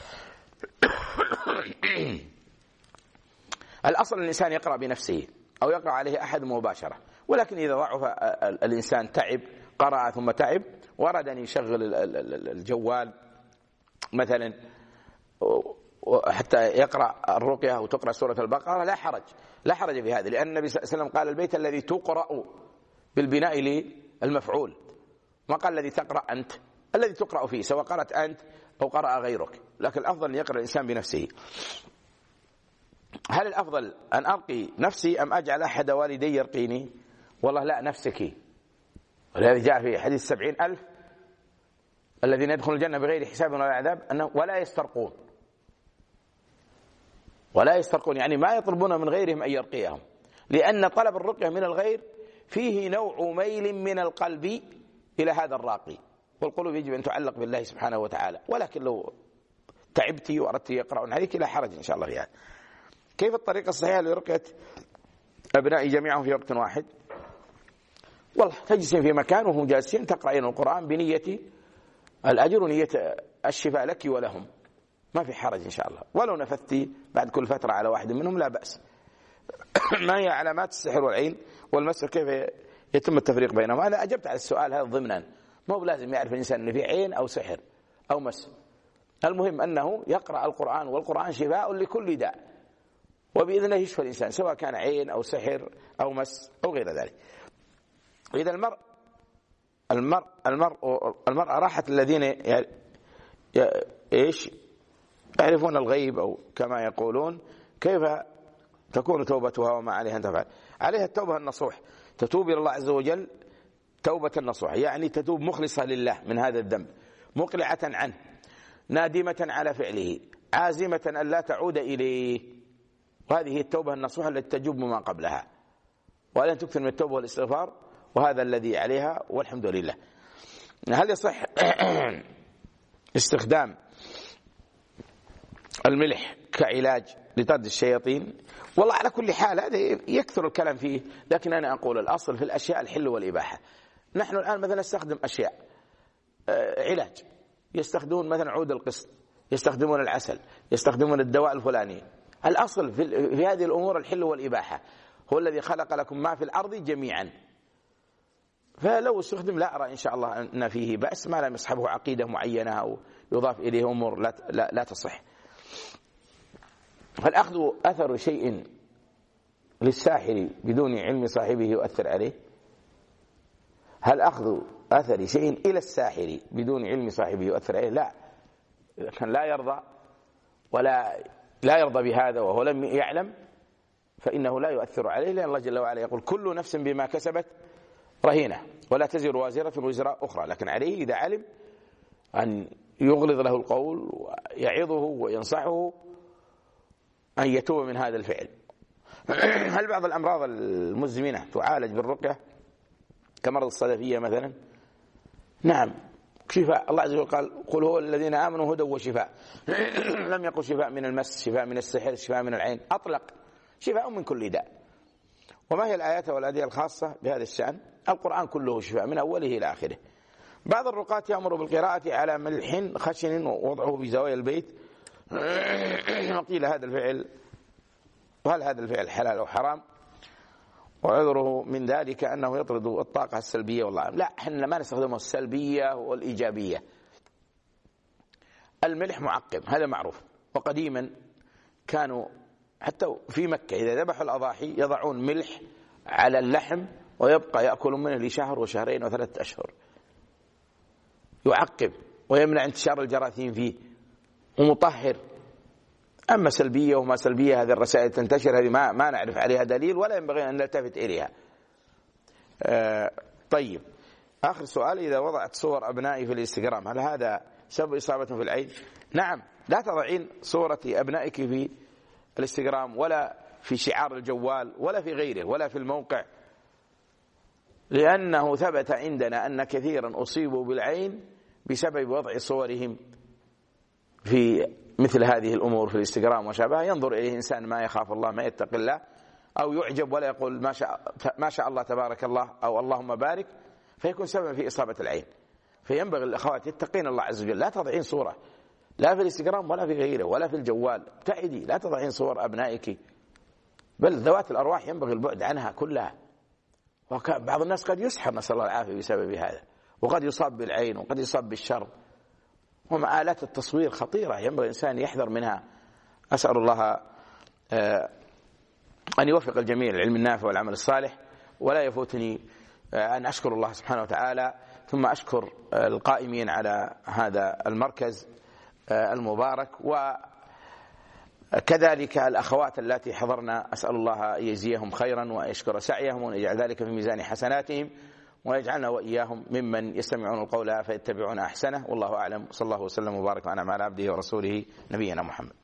S1: الأصل الإنسان يقرأ بنفسه أو يقرأ عليه أحد مباشرة، ولكن إذا ضعف الإنسان تعب، قرأ ثم تعب، ورد أن يشغل الجوال مثلا حتى يقرأ الرقية أو تقرأ سورة البقرة، لا حرج في هذا، لأن النبي صلى الله عليه وسلم قال البيت الذي تقرأ بالبناء للمفعول، ما قال الذي تقرأ أنت، الذي تقرأ فيه سواء قرأت أنت أو قرأ غيرك، لكن الأفضل أن يقرأ الإنسان بنفسه. هل الأفضل أن أرقي نفسي أم أجعل أحد والدي يرقيني؟ والله لا، نفسك. ولهذا جاء في حديث 70,000 الذين يدخلون الجنة بغير حساب ولا عذاب أنه ولا يسترقون، يعني ما يطلبون من غيرهم أن يرقيهم، لأن طلب الرقية من الغير فيه نوع ميل من القلب إلى هذا الراقي، والقلوب يجب أن تعلق بالله سبحانه وتعالى. ولكن لو تعبتي وأردت يقرأون عليك لا حرج إن شاء الله في هذا. كيف الطريقة الصحيحة لرقية أبنائي جميعهم في وقت واحد؟ والله تجلسين في مكان وهم جالسين تقرأين القرآن بنية الأجر ونية الشفاء لك ولهم، ما في حرج إن شاء الله. ولو نفثتي بعد كل فترة على واحد منهم لا بأس. ما هي علامات السحر والعين والمس، كيف يتم التفريق بينهما؟ أنا أجبت على السؤال هذا ضمنا، ما هو لازم يعرف الإنسان أن في عين أو سحر أو مس، المهم أنه يقرأ القرآن، والقرآن شفاء لكل داء، وبإذن الله يشفى الإنسان سواء كان عين أو سحر أو مس أو غير ذلك. إذا المرأة راحت الذين يعرفون الغيب أو كما يقولون، كيف تكون توبتها وما عليها أن تفعل؟ عليها التوبة النصوح، تتوب إلى الله عز وجل توبة النصوح، يعني تتوب مخلصة لله من هذا الذنب، مقلعة عنه، نادمة على فعله، عازمة أن لا تعود إليه، وهذه التوبة النصوح التي تجب ما قبلها، وأن تكثر من التوبة والاستغفار، وهذا الذي عليها والحمد لله. هل يصح استخدام الملح كعلاج لطرد الشياطين؟ والله على كل حال هذا يكثر الكلام فيه، لكن أنا أقول الأصل في الأشياء الحل والإباحة. نحن الآن مثلا نستخدم أشياء علاج، يستخدمون مثلا عود القسط، يستخدمون العسل، يستخدمون الدواء الفلاني. الأصل في هذه الأمور الحل والإباحة، هو الذي خلق لكم ما في الأرض جميعا، فلو استخدم لا أرى إن شاء الله أن فيه بأس، ما لم يصحبه عقيدة معينة أو يضاف إليه أمور لا تصح. فالأخذ أثر شيء للساحر بدون علم صاحبه يؤثر عليه؟ هل أخذ أثر شيء إلى الساحر بدون علم صاحبه يؤثر عليه؟ لا. إذا كان لا يرضى بهذا وهو لم يعلم فإنه لا يؤثر عليه، لأن الله جل وعلا يقول كل نفس بما كسبت رهينة ولا تزر وازرة وزر أخرى، لكن عليه إذا علم أن يغلظ له القول ويعظه وينصحه أن يتوب من هذا الفعل. هل بعض الأمراض المزمنة تعالج بالرقية كمرض الصدفية مثلا؟ نعم، شفاء. الله عز وجل قال قل هو الذين آمنوا هدى وشفاء. لم يقل شفاء من المس، شفاء من السحر، شفاء من العين، أطلق شفاء من كل داء. وما هي الآيات والأدعية الخاصة بهذا الشأن؟ القرآن كله شفاء من أوله إلى آخره. بعض الرقاة يأمر بالقراءة على ملح خشن ووضعه في زوايا البيت، وقيل هذا الفعل، وهل هذا الفعل حلال أو حرام؟ وعذره من ذلك أنه يطرد الطاقة السلبية والله. لا، احنا ما نستخدمه السلبية والإيجابية. الملح معقم، هذا معروف. وقديما كانوا حتى في مكة إذا ذبحوا الأضاحي يضعون ملح على اللحم ويبقى يأكل منه لشهر وشهرين وثلاثة أشهر، يعقم ويمنع انتشار الجراثيم فيه ومطهر. أما سلبية وما سلبية، هذه الرسائل تنتشر، هذه ما نعرف عليها دليل ولا ينبغي أن نلتفت إليها. طيب، آخر سؤال: إذا وضعت صور أبنائي في الانستغرام هل هذا سبب إصابتهم في العين؟ نعم، لا تضعين صورة أبنائك في الانستغرام ولا في شعار الجوال ولا في غيره ولا في الموقع، لأنه ثبت عندنا أن كثيرا أصيبوا بالعين بسبب وضع صورهم في مثل هذه الأمور في الانستغرام وشابهها. ينظر إليه إنسان ما يخاف الله، ما يتقي الله، أو يعجب ولا يقول ما شاء الله تبارك الله أو اللهم بارك، فيكون سببا في إصابة العين. فينبغي الأخوات يتقين الله عز وجل. لا تضعين صورة لا في الانستغرام ولا في غيره ولا في الجوال، ابتعدي، لا تضعين صور أبنائك، بل ذوات الأرواح ينبغي البعد عنها كلها. بعض الناس قد يسحر، نسأل الله العافية، بسبب هذا، وقد يصاب بالعين وقد يصاب بالشر. ومآلات التصوير خطيرة، ينبغي الإنسان يحذر منها. أسأل الله أن يوفق الجميع للعلم النافع والعمل الصالح. ولا يفوتني أن أشكر الله سبحانه وتعالى، ثم أشكر القائمين على هذا المركز المبارك، وكذلك الأخوات التي حضرنا. أسأل الله أن يجزيهم خيرا ويشكر سعيهم وأن يجعل ذلك في ميزان حسناتهم، ويجعلنا وإياهم ممن يستمعون القول فيتبعون أحسنه. والله أعلم، صلى الله وسلم وبارك وأنعم على عبده ورسوله نبينا محمد.